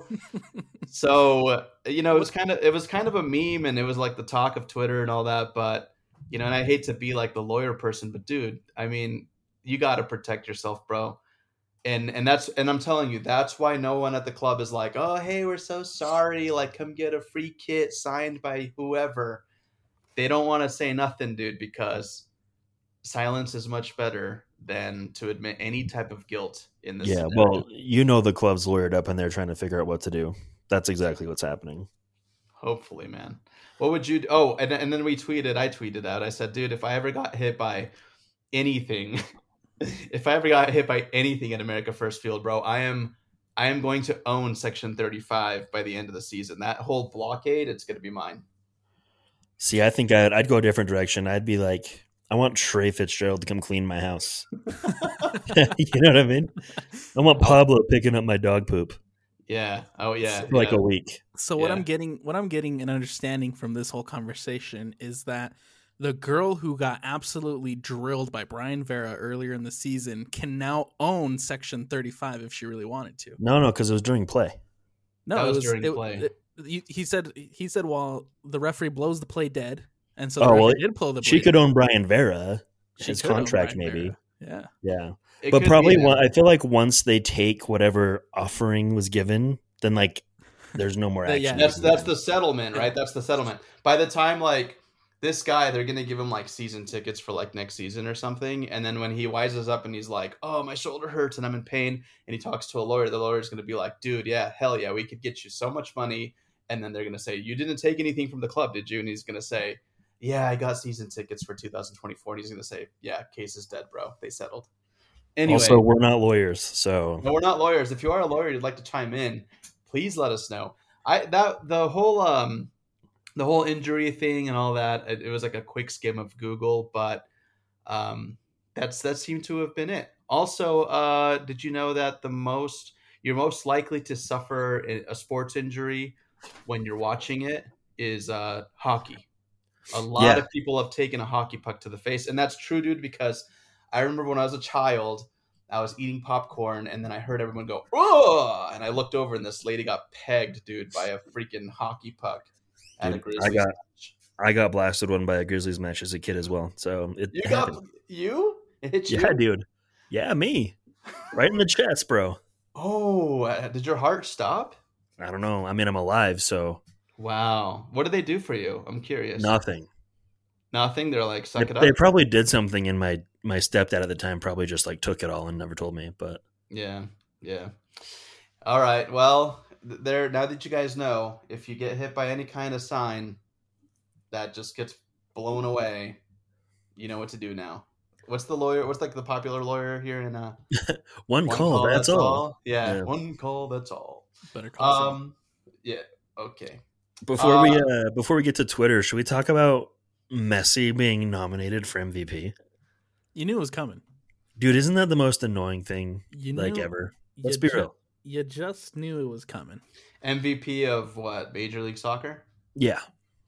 So, you know, it was kind of it was kind of a meme, and it was like the talk of Twitter and all that. But, you know, and I hate to be like the lawyer person, but dude, I mean, you got to protect yourself, bro. And and that's and I'm telling you, that's why no one at the club is like, oh, hey, we're so sorry. Like, come get a free kit signed by whoever. They don't want to say nothing, dude, because silence is much better than to admit any type of guilt in this. Yeah, scenario. well, you know the club's lawyered up and they're trying to figure out what to do. That's exactly what's happening. Hopefully, man. What would you do? Oh, and, and then we tweeted, I tweeted out, I said, dude, if I ever got hit by anything, if I ever got hit by anything at America First Field, bro, I am I am going to own Section thirty-five by the end of the season. That whole blockade, it's going to be mine. See, I think I'd, I'd go a different direction. I'd be like, I want Trey Fitzgerald to come clean my house. You know what I mean? I want Pablo picking up my dog poop. Yeah. Oh, yeah. For like yeah. a week. So what Yeah. I'm getting, what I'm getting an understanding from this whole conversation is that the girl who got absolutely drilled by Brian Vera earlier in the season can now own Section thirty-five if she really wanted to. No, no, because it was during play. No, That it was was during it- play. it- he, he said he said while the referee blows the play dead, and so Oh, the referee well, did blow the. She play could dead. own Brian Vera. She His could own contract, Brian maybe. Vera. Yeah. Yeah. It But could probably, be one, that. I feel like once they take whatever offering was given, then like there's no more The- action. yeah. That's that's the settlement, right? That's the settlement. By the time like this guy, they're gonna give him like season tickets for like next season or something, and then when he wises up and he's like, "Oh, my shoulder hurts and I'm in pain," and he talks to a lawyer, the lawyer's gonna be like, "Dude, yeah, hell yeah, we could get you so much money." And then they're gonna say, "You didn't take anything from the club, did you?" And he's gonna say, "Yeah, I got season tickets for two thousand twenty-four." And he's gonna say, "Yeah, case is dead, bro. They settled." Anyway, Also, we're not lawyers, so no, we're not lawyers. If you are a lawyer, you'd like to chime in, please let us know. I that the whole um the whole injury thing and all that. It, it was like a quick skim of Google, but um that's that seemed to have been it. Also, uh, did you know that the most you're most likely to suffer a sports injury when you're watching it is uh hockey. A lot Yeah. of people have taken a hockey puck to the face, and that's true, dude. Because I remember when I was a child, I was eating popcorn, and then I heard everyone go, "Oh!" And I looked over, and this lady got pegged, dude, by a freaking hockey puck at a Dude, Grizzlies I got- match. I got blasted one by a Grizzlies match as a kid as well. So it You got happened. you? It hit you? Yeah, dude. Yeah, me. Right in the chest, bro. Oh, uh, did your heart stop? I don't know. I mean, I'm alive, so Wow. What did they do for you? I'm curious. nothing. Nothing. They're like, suck They, it up. they probably did something, and my my stepdad at the time probably just like took it all and never told me. But Yeah, yeah. All right. Well, th- there. Now that you guys know, if you get hit by any kind of sign, that just gets blown away. You know what to do now. What's the lawyer? What's like the popular lawyer here in uh? one, call, that's, all. Yeah, Yeah. one call. That's all. Better call. Um, Um. Yeah. Okay. Before Uh, we uh, before we get to Twitter, should we talk about Messi being nominated for M V P? You knew it was coming. Dude, isn't that the most annoying thing You like knew, ever? you Let's be ju- real. You just knew it was coming. M V P of what? Major League Soccer Yeah.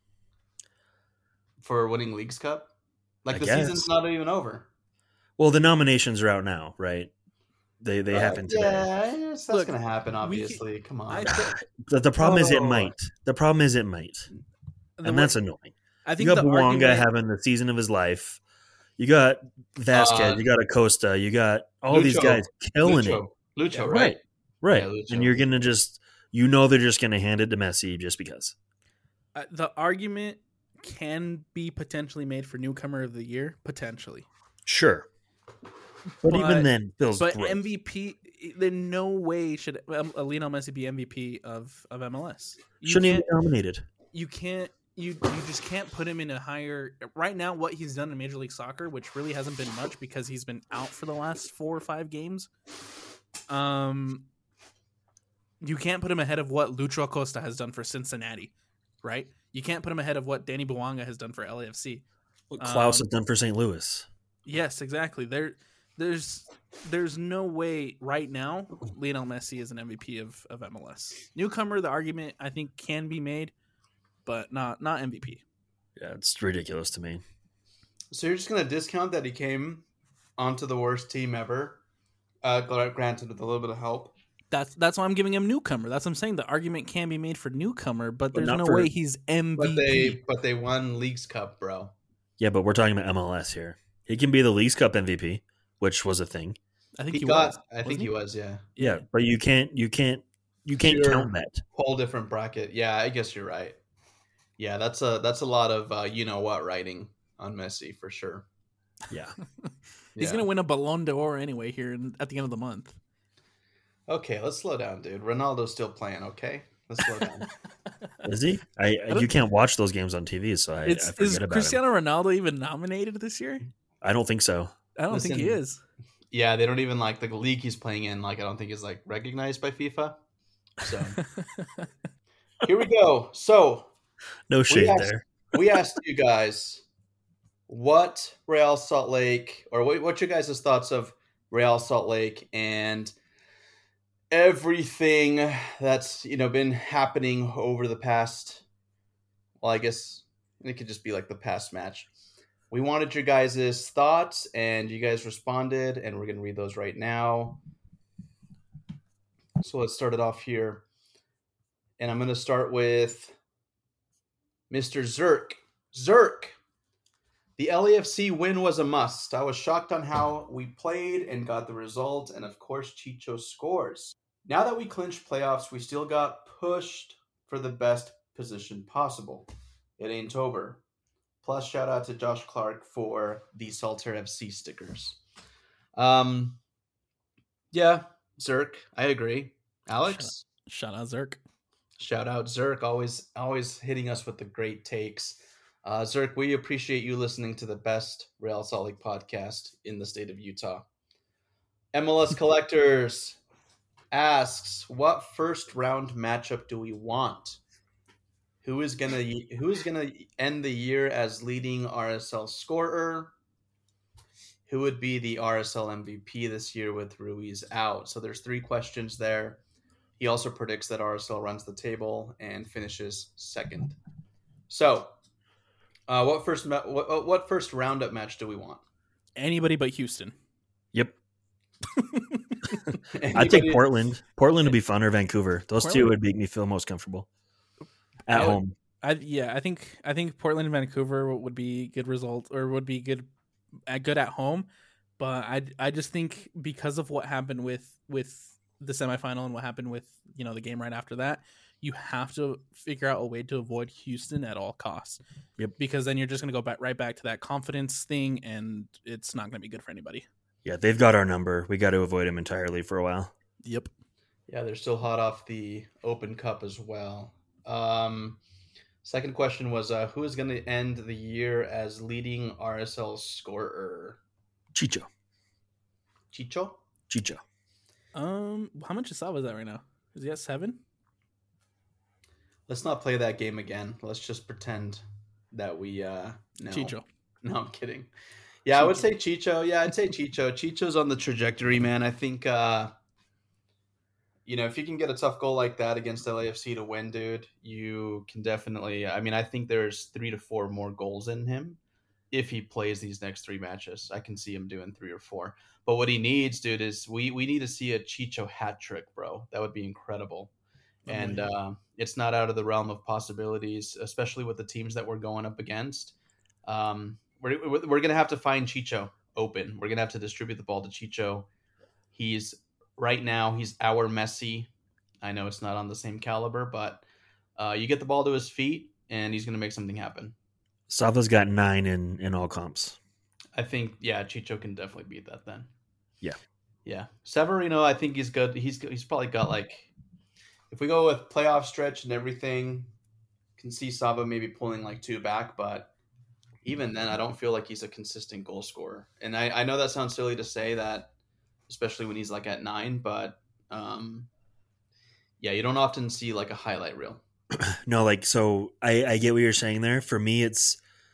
for winning Leagues Cup. Like I the guess. season's not even over. Well, the nominations are out now, right? They they Uh, happen today. Yeah, that's Look, going to happen. we Obviously, come on. I th- The, the problem is it Oh. might. The problem is it might. the And wor- that's annoying. I You think got the Buonga argument, having the season of his life. You got Vasquez. Uh, you got Acosta. You got all these Lucho. guys killing it. Lucho, Lucho, Yeah, right? right. Right. Yeah, Lucho. And you're going to just, you know, they're just going to hand it to Messi just because. uh, the argument can be potentially made for newcomer of the year, potentially. Sure. But, But- even then, feels But gross. M V P, in no way should um, Lionel Messi be M V P of, of M L S. You Shouldn't even can't, be nominated. you can't, you you just can't put him in a higher. Right now, what he's done in Major League Soccer, which really hasn't been much because he's been out for the last four or five games. Um, you can't put him ahead of what Lucho Acosta has done for Cincinnati, right? You can't put him ahead of what Danny Buonga has done for L A F C. What Klaus Um, has done for Saint Louis. Yes, exactly. There, there's, there's no way right now Lionel Messi is an M V P of, of M L S. Newcomer, the argument I think can be made, but not not M V P. Yeah, it's ridiculous to me. So you're just going to discount that he came onto the worst team ever, uh, granted with a little bit of help. That's that's why I'm giving him newcomer. That's what I'm saying. The argument can be made for newcomer, but But there's not no for- way he's M V P. But they but they won Leagues Cup, bro. Yeah, but we're talking about M L S here. He can be the Leagues Cup M V P, which was a thing. I think He, he, got. was. I think wasn't he was. Yeah. Yeah, but you can't, you can't, you can't Sure. count that. Whole different bracket. Yeah, I guess you're right. Yeah, that's a that's a lot of uh, you know what writing on Messi for sure. Yeah. He's Yeah. gonna win a Ballon d'Or anyway here in, at the end of the month. Okay, let's slow down, dude. Ronaldo's still playing. Okay, let's slow down. Is he? I, don't- you can't watch those games on T V, so I, I It's, forget is about him. Cristiano Ronaldo even nominated this year? I don't think so. I don't think he Listen, is. Yeah, they don't even like the league he's playing in. Like, I don't think is like recognized by FIFA. So here we go. So No shade asked- there. we asked you guys what Real Salt Lake, or what, what's your guys' thoughts of Real Salt Lake and everything that's you know been happening over the past. Well, I guess it could just be like the past match. We wanted your guys' thoughts, and you guys responded, and we're going to read those right now. So let's start it off here. And I'm going to start with Mister Zerk. Zerk! The L A F C win was a must. I was shocked on how we played and got the result, and of course, Chicho scores. Now that we clinched playoffs, we still got pushed for the best position possible. It ain't over. Plus, shout out to Josh Clark for the Salter F C stickers. Um, yeah, Zerk, I agree. Alex, Shout out Zerk. shout out Zerk, always always hitting us with the great takes. Uh, Zerk, we appreciate you listening to the best Real Salt Lake podcast in the state of Utah. M L S Collectors asks, what first round matchup do we want? Who is gonna who is gonna end the year as leading R S L scorer? Who would be the R S L M V P this year with Ruiz out? So there's three questions there. He also predicts that R S L runs the table and finishes second. So, uh, what first ma- what, what first roundup match do we want? Anybody but Houston. Yep. I Anybody- take Portland. Portland would be fun, or Vancouver. Those two Portland. would make me feel most comfortable at I would- home. I yeah, I think I think Portland and Vancouver would be good result or would be good at good at home, but I I just think because of what happened with with the semifinal and what happened with, you know, the game right after that, you have to figure out a way to avoid Houston at all costs. Yep. Because then you're just going to go back right back to that confidence thing, and it's not going to be good for anybody. Yeah, they've got our number. We got to avoid them entirely for a while. Yep. Yeah, they're still hot off the Open Cup as well. Um, second question was, uh, who is going to end the year as leading R S L scorer? Chicho. Chicho? Chicho. Um, how much is Sava is that right now? Is he at seven? Let's not play that game again. Let's just pretend that we uh know. Chicho. No, I'm kidding. Yeah, Chicho. I would say Chicho. Yeah, I'd say Chicho. Chicho's on the trajectory, man. I think uh you know, if you can get a tough goal like that against L A F C to win, dude, you can definitely I mean, I think there's three to four more goals in him if he plays these next three matches. I can see him doing three or four. But what he needs, dude, is we we need to see a Chicho hat trick, bro. That would be incredible. And uh, it's not out of the realm of possibilities, especially with the teams that we're going up against. Um, we're we're, we're going to have to find Chicho open. We're going to have to distribute the ball to Chicho. He's right now, he's our Messi. I know it's not on the same caliber, but uh, you get the ball to his feet, and he's going to make something happen. Sava's got nine in, in all comps. I think, yeah, Chicho can definitely beat that then. Yeah. Yeah. Severino, I think he's good. He's He's probably got like... If we go with playoff stretch and everything, can see Sava maybe pulling like two back, but even then, I don't feel like he's a consistent goal scorer. And I, I know that sounds silly to say that, especially when he's like at nine, but um, yeah, you don't often see like a highlight reel. No, like, so I, I get what you're saying there. For me, it's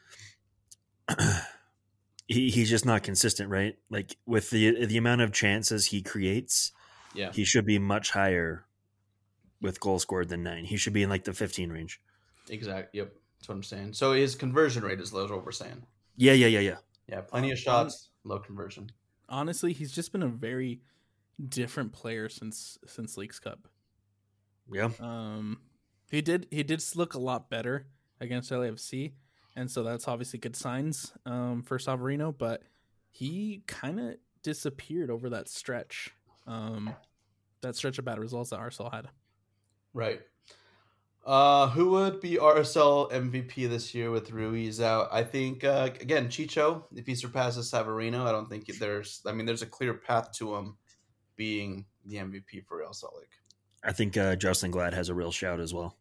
he, he's just not consistent, right? Like with the the amount of chances he creates, yeah, he should be much higher with goal scored than nine. He should be in like the fifteen range. Exactly. Yep. That's what I'm saying. So his conversion rate is low, is what we're saying. Yeah, yeah, yeah, yeah. Yeah, plenty of shots, low conversion. Honestly, he's just been a very different player since since Leagues Cup. Yeah. Um, he did he did look a lot better against L A F C, and so that's obviously good signs um, for Savarino. But he kind of disappeared over that stretch, um, that stretch of bad results that Arsenal had. Right. Uh, who would be R S L M V P this year with Ruiz out? I think, uh, again, Chicho, if he surpasses Savarino, I don't think there's, I mean, there's a clear path to him being the M V P for Real Salt Lake. I think uh, Justin Glad has a real shout as well.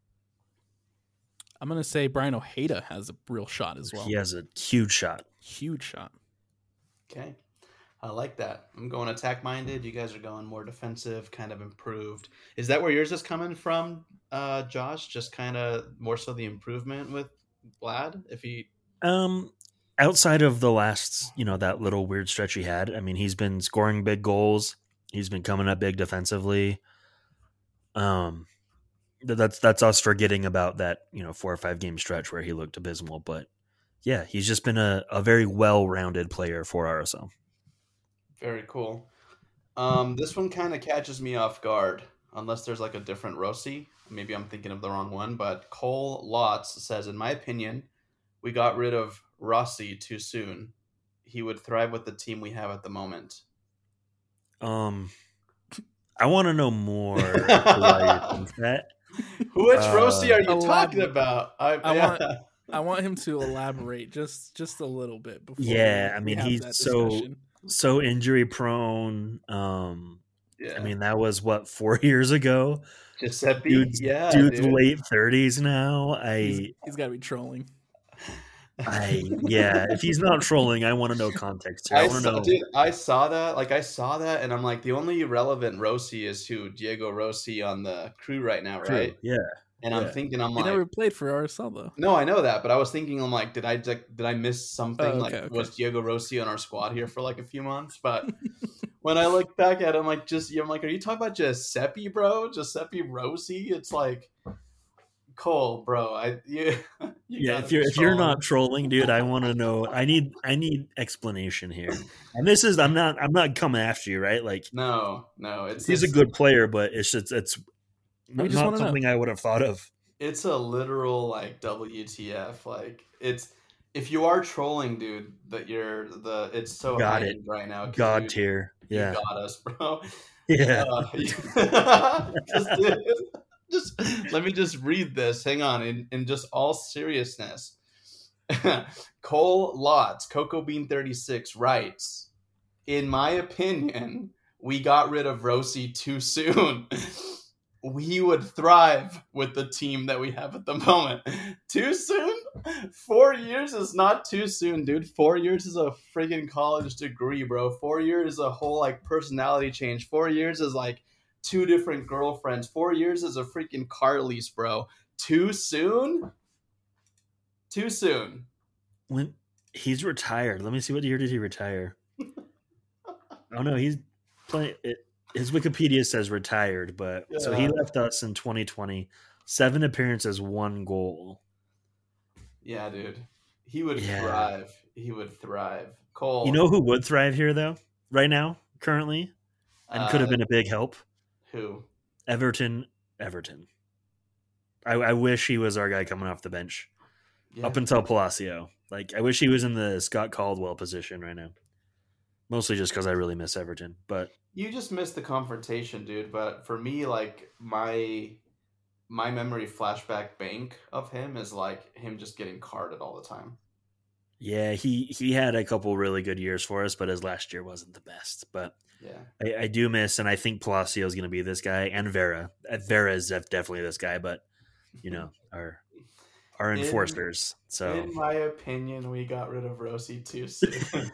I'm going to say Brian Ojeda has a real shot as well. He has a huge shot. Huge shot. Okay. I like that. I'm going attack-minded. You guys are going more defensive, kind of improved. Is that where yours is coming from, uh, Josh? Just kind of more so the improvement with Vlad? If he, um, outside of the last, you know, that little weird stretch he had, I mean, he's been scoring big goals. He's been coming up big defensively. Um, that's that's us forgetting about that, you know, four or five game stretch where he looked abysmal. But yeah, he's just been a, a very well-rounded player for R S L. Very cool. Um, this one kind of catches me off guard, unless there's like a different Rossi. Maybe I'm thinking of the wrong one, but Cole Lotz says, in my opinion, we got rid of Rossi too soon. He would thrive with the team we have at the moment. Um, I want to know more why you think that. Which uh, Rossi are you elaborate. talking about? I, I yeah. want I want him to elaborate just just a little bit before. Yeah, we, I mean we he's so discussion. so injury prone. Um, yeah. I mean that was what four years ago. Giuseppe, dude's, yeah, dude's dude. late thirties now. I he's, he's got to be trolling. I yeah, if he's not trolling, I want to know context here. I, I want to saw, know. dude, I saw that. Like I saw that, and I'm like, the only relevant Rossi is who Diego Rossi on the crew right now, True. right? Yeah. And yeah. I'm thinking, I'm He like, never played for R S L though. no, I know that, but I was thinking, I'm like, did I did I miss something? Oh, okay, like, okay. was Diego Rossi on our squad here for like a few months? But when I look back at him, like, just I'm like, are you talking about Giuseppe, bro? Giuseppe Rossi? It's like, Cole, bro. I you, you Yeah, gotta if you're be if you're trolling. not trolling, dude, I want to know. I need I need explanation here. And this is I'm not I'm not coming after you, right? Like no, no, it's he's a it's, good player, but it's just it's We just not wanna know. something I would have thought of. It's a literal like W T F. Like it's if you are trolling, dude, that you're the it's so Got high it. right now. 'cause God you, tier. you Yeah. got us, bro. Yeah. Uh, just, dude, just let me just read this. Hang on, in, in just all seriousness. Cole Lotz, Cocoa Bean thirty-six writes, in my opinion, we got rid of Rossi too soon. We would thrive with the team that we have at the moment. Too soon? Four years is not too soon, dude. Four years is a freaking college degree, bro. Four years is a whole like personality change. Four years is like two different girlfriends. Four years is a freaking car lease, bro. Too soon? Too soon. When he's retired, let me see, what year did he retire? Oh no, he's playing. It, his Wikipedia says retired, but yeah. So he left us in twenty twenty. Seven appearances, one goal. Yeah, dude, he would yeah. thrive. He would thrive. Cole, you know who would thrive here though? Right now, currently, and uh, could have been a big help. Who? Everton. Everton. I, I wish he was our guy coming off the bench. Yeah. Up until Palacio. Like, I wish he was in the Scott Caldwell position right now. Mostly just because I really miss Everton. But you just missed the confrontation, dude. But for me, like, my my memory flashback bank of him is, like, him just getting carded all the time. Yeah, he, he had a couple really good years for us, but his last year wasn't the best. But yeah, I, I do miss, and I think Palacio is going to be this guy, and Vera. Vera is definitely this guy, but, you know, our... Our enforcers. In, so, in my opinion, we got rid of Rossi too soon.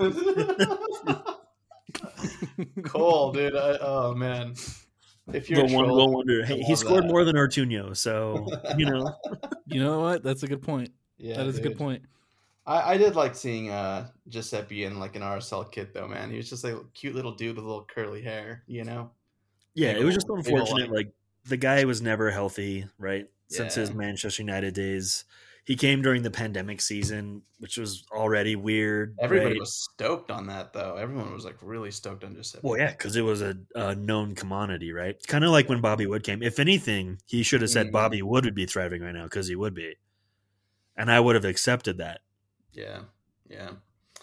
Cool, dude. I, oh man, if you're we'll, troll, we'll wonder. Hey, he scored that. more than Artuño, so you know. You know what? That's a good point. Yeah, that is dude. a good point. I, I did like seeing uh, Giuseppe in like an R S L kit, though. Man, he was just like a cute little dude with a little curly hair. You know. Yeah, it was just unfortunate. Like the guy was never healthy, right? Since yeah. his Manchester United days. He came during the pandemic season, which was already weird. Everybody right? was stoked on that, though. Everyone was like really stoked on Giuseppe. Well, yeah, because it was a, a known commodity, right? Kind of like when Bobby Wood came. If anything, he should have said mm-hmm. Bobby Wood would be thriving right now, because he would be. And I would have accepted that. Yeah, yeah.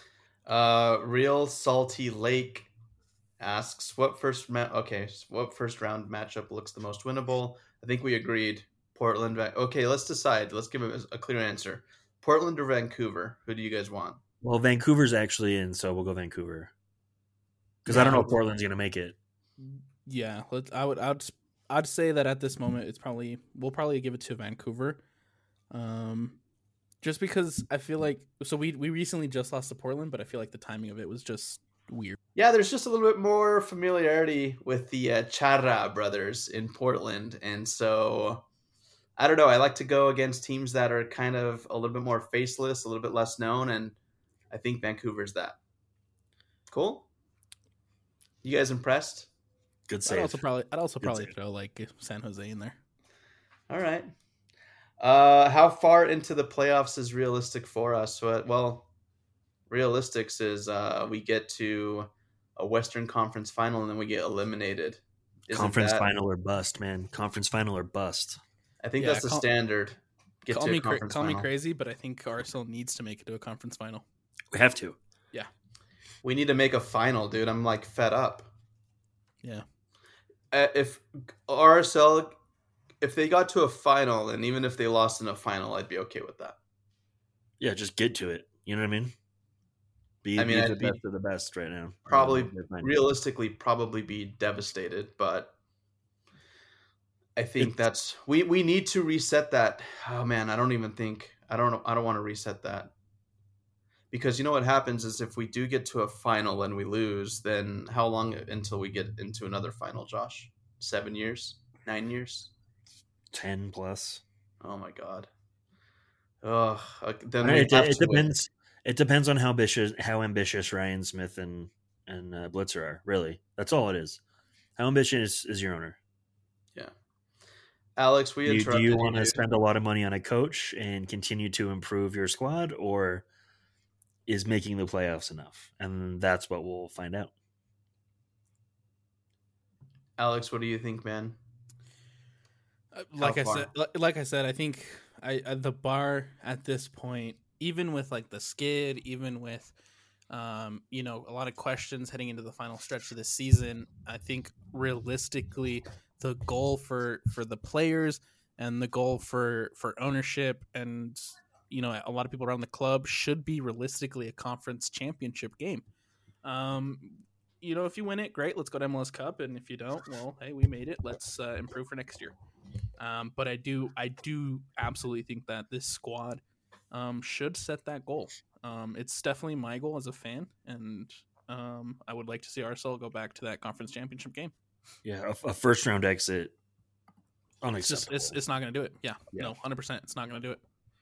Uh, Real Salty Lake asks, what first ma- okay, what first round matchup looks the most winnable? I think we agreed. Portland. Okay, let's decide. Let's give a, a clear answer. Portland or Vancouver? Who do you guys want? Well, Vancouver's actually in, so we'll go Vancouver. Because yeah. I don't know if Portland's going to make it. Yeah, let's, I would. I'd. I'd say that at this moment, it's probably we'll probably give it to Vancouver. Um, just because I feel like so we we recently just lost to Portland, but I feel like the timing of it was just weird. Yeah, there's just a little bit more familiarity with the uh, Chara brothers in Portland, and so. I don't know. I like to go against teams that are kind of a little bit more faceless, a little bit less known, and I think Vancouver's that. Cool? You guys impressed? Good save. I'd also probably, I'd also probably throw like San Jose in there. All right. Uh, how far into the playoffs is realistic for us? Well, realistics is uh, we get to a Western Conference final and then we get eliminated. Isn't Conference that... final or bust, man. Conference final or bust. I think yeah, that's the call, standard. Get call to me, a conference call final. me crazy, but I think R S L needs to make it to a conference final. We have to. Yeah. We need to make a final, dude. I'm like fed up. Yeah. Uh, if R S L, if they got to a final, and even if they lost in a final, I'd be okay with that. Yeah, just get to it. You know what I mean? Be, I mean, be I'd the be best of the best right now. Probably, realistically, probably be devastated, but I think it's, that's we, we need to reset that. Oh man, I don't even think I don't know. I don't want to reset that because you know what happens is if we do get to a final and we lose, then how long until we get into another final, Josh? Seven years, nine years, ten plus. Oh my god. Oh, then it, it depends. Win. It depends on how ambitious how ambitious Ryan Smith and and uh, Blitzer are. Really, that's all it is. How ambitious is, is your owner? Yeah. Alex, we do, interrupted do you you want to dude. spend a lot of money on a coach and continue to improve your squad, or is making the playoffs enough? And that's what we'll find out. Alex, what do you think, man? Uh, like I said, like I said, I think I, I the bar at this point, even with like the skid, even with um, you know, a lot of questions heading into the final stretch of this season, I think realistically the goal for, for the players and the goal for, for ownership and, you know, a lot of people around the club should be realistically a conference championship game. Um, you know, if you win it, great, let's go to M L S Cup. And if you don't, well, hey, we made it. Let's uh, improve for next year. Um, but I do, I do absolutely think that this squad um, should set that goal. Um, it's definitely my goal as a fan. And um, I would like to see R S L go back to that conference championship game. Yeah, a, a first round exit It's just Unacceptable. it's it's not going to do it. Yeah, Yeah. no, one hundred percent. It's not going to do it.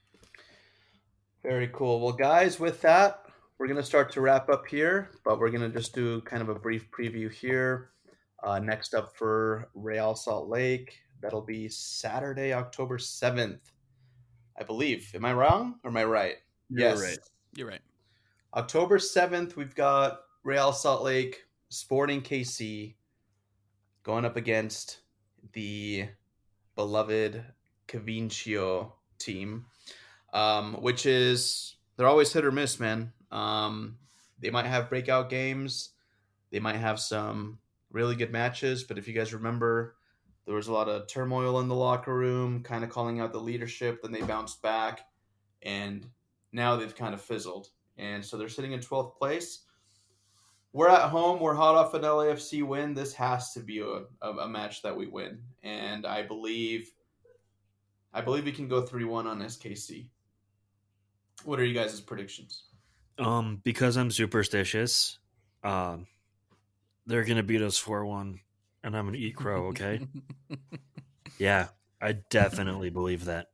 Very cool. Well, guys, with that, we're going to start to wrap up here, but we're going to just do kind of a brief preview here. Uh, next up for Real Salt Lake, that'll be Saturday, October seventh, I believe. Am I wrong or am I right? You're yes. right. You're right. October seventh, we've got Real Salt Lake Sporting K C going up against the beloved Cavincio team, um, which is, they're always hit or miss, man. Um, they might have breakout games. They might have some really good matches, but if you guys remember, there was a lot of turmoil in the locker room, kind of calling out the leadership. Then they bounced back, and now they've kind of fizzled. And so they're sitting in twelfth place. We're at home. We're hot off an L A F C win. This has to be a, a, a match that we win. And I believe I believe we can go three one on S K C. What are you guys' predictions? Um, because I'm superstitious, um, they're gonna beat us four one, and I'm gonna eat crow. Okay. Yeah, I definitely believe that.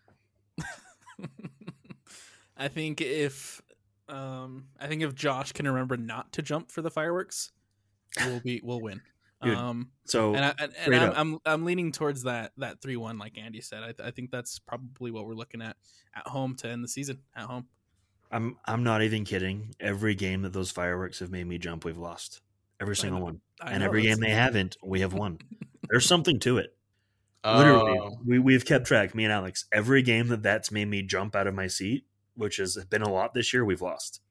I think if um, I think if Josh can remember not to jump for the fireworks, we'll be we'll win. Dude, um, So and I, and, and straight I'm, up. I'm I'm leaning towards that that three one like Andy said. I, th- I think that's probably what we're looking at at home to end the season at home. I'm I'm not even kidding. Every game that those fireworks have made me jump, we've lost. Every single know. one. I And know, every that's- game they haven't, we have won. There's something to it. Oh. Literally, we, we've kept track, me and Alex. Every game that that's made me jump out of my seat, which has been a lot this year, we've lost.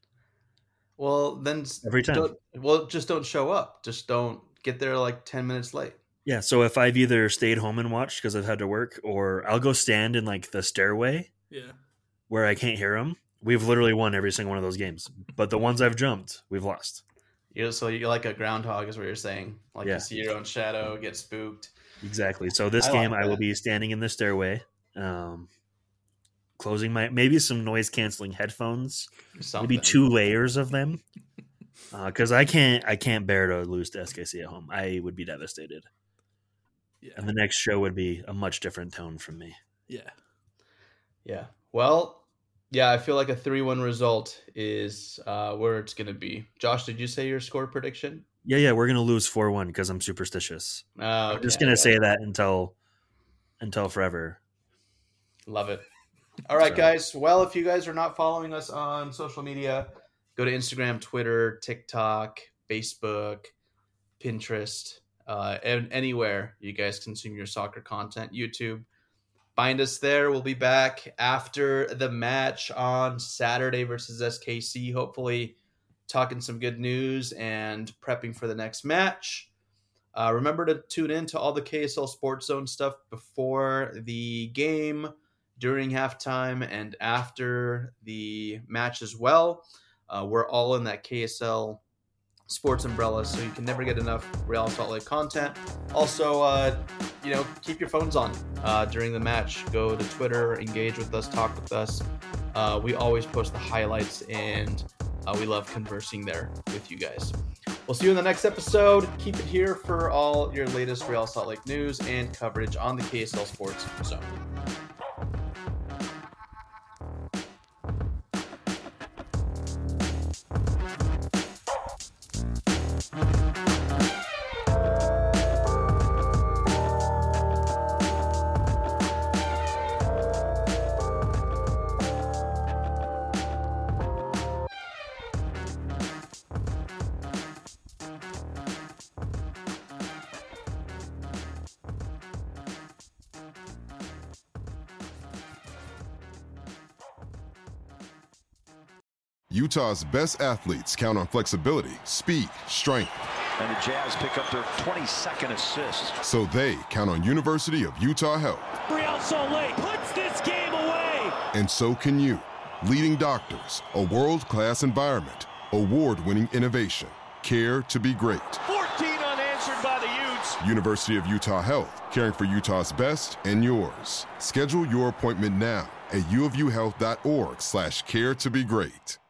Well, then Every time. don't- well, just don't show up. Just don't get there like ten minutes late. Yeah, so if I've either stayed home and watched because I've had to work, or I'll go stand in like the stairway Yeah. where I can't hear them, we've literally won every single one of those games. But the ones I've jumped, we've lost. You so you're like a groundhog, is what you're saying. Like Yeah. you see your own shadow, get spooked. Exactly. So this I game, like I will that. be standing in the stairway, um, closing my maybe some noise canceling headphones, Something. maybe two layers of them, because I can't I can't bear to lose to S K C at home. I would be devastated, Yeah. and the next show would be a much different tone from me. Yeah. Yeah. Well, yeah, I feel like a three one result is uh, where it's going to be. Josh, did you say your score prediction? Yeah, yeah, we're gonna lose four one because I'm superstitious. Oh, I'm just okay, gonna yeah. say that until until forever. Love it. All right, So- guys. Well, if you guys are not following us on social media, go to Instagram, Twitter, TikTok, Facebook, Pinterest, uh, and anywhere you guys consume your soccer content, YouTube. Find us there. We'll be back after the match on Saturday versus S K C. Hopefully, talking some good news and prepping for the next match. Uh, remember to tune in to all the K S L Sports Zone stuff before the game, during halftime, and after the match as well. Uh, we're all in that K S L Sports umbrella, so you can never get enough Real Salt Lake content. Also, uh, you know, keep your phones on uh, during the match. Go to Twitter, engage with us, talk with us. Uh, we always post the highlights, and uh, we love conversing there with you guys. We'll see you in the next episode. Keep it here for all your latest Real Salt Lake news and coverage on the K S L Sports Zone. Utah's best athletes count on flexibility, speed, strength, And the Jazz pick up their twenty-second assist. so they count on University of Utah Health. Real Salt Lake puts this game away. And so can you. Leading doctors, a world-class environment, award-winning innovation, care to be great. fourteen unanswered by the Utes. University of Utah Health, caring for Utah's best and yours. Schedule your appointment now at uofuhealth.org slash care to be great.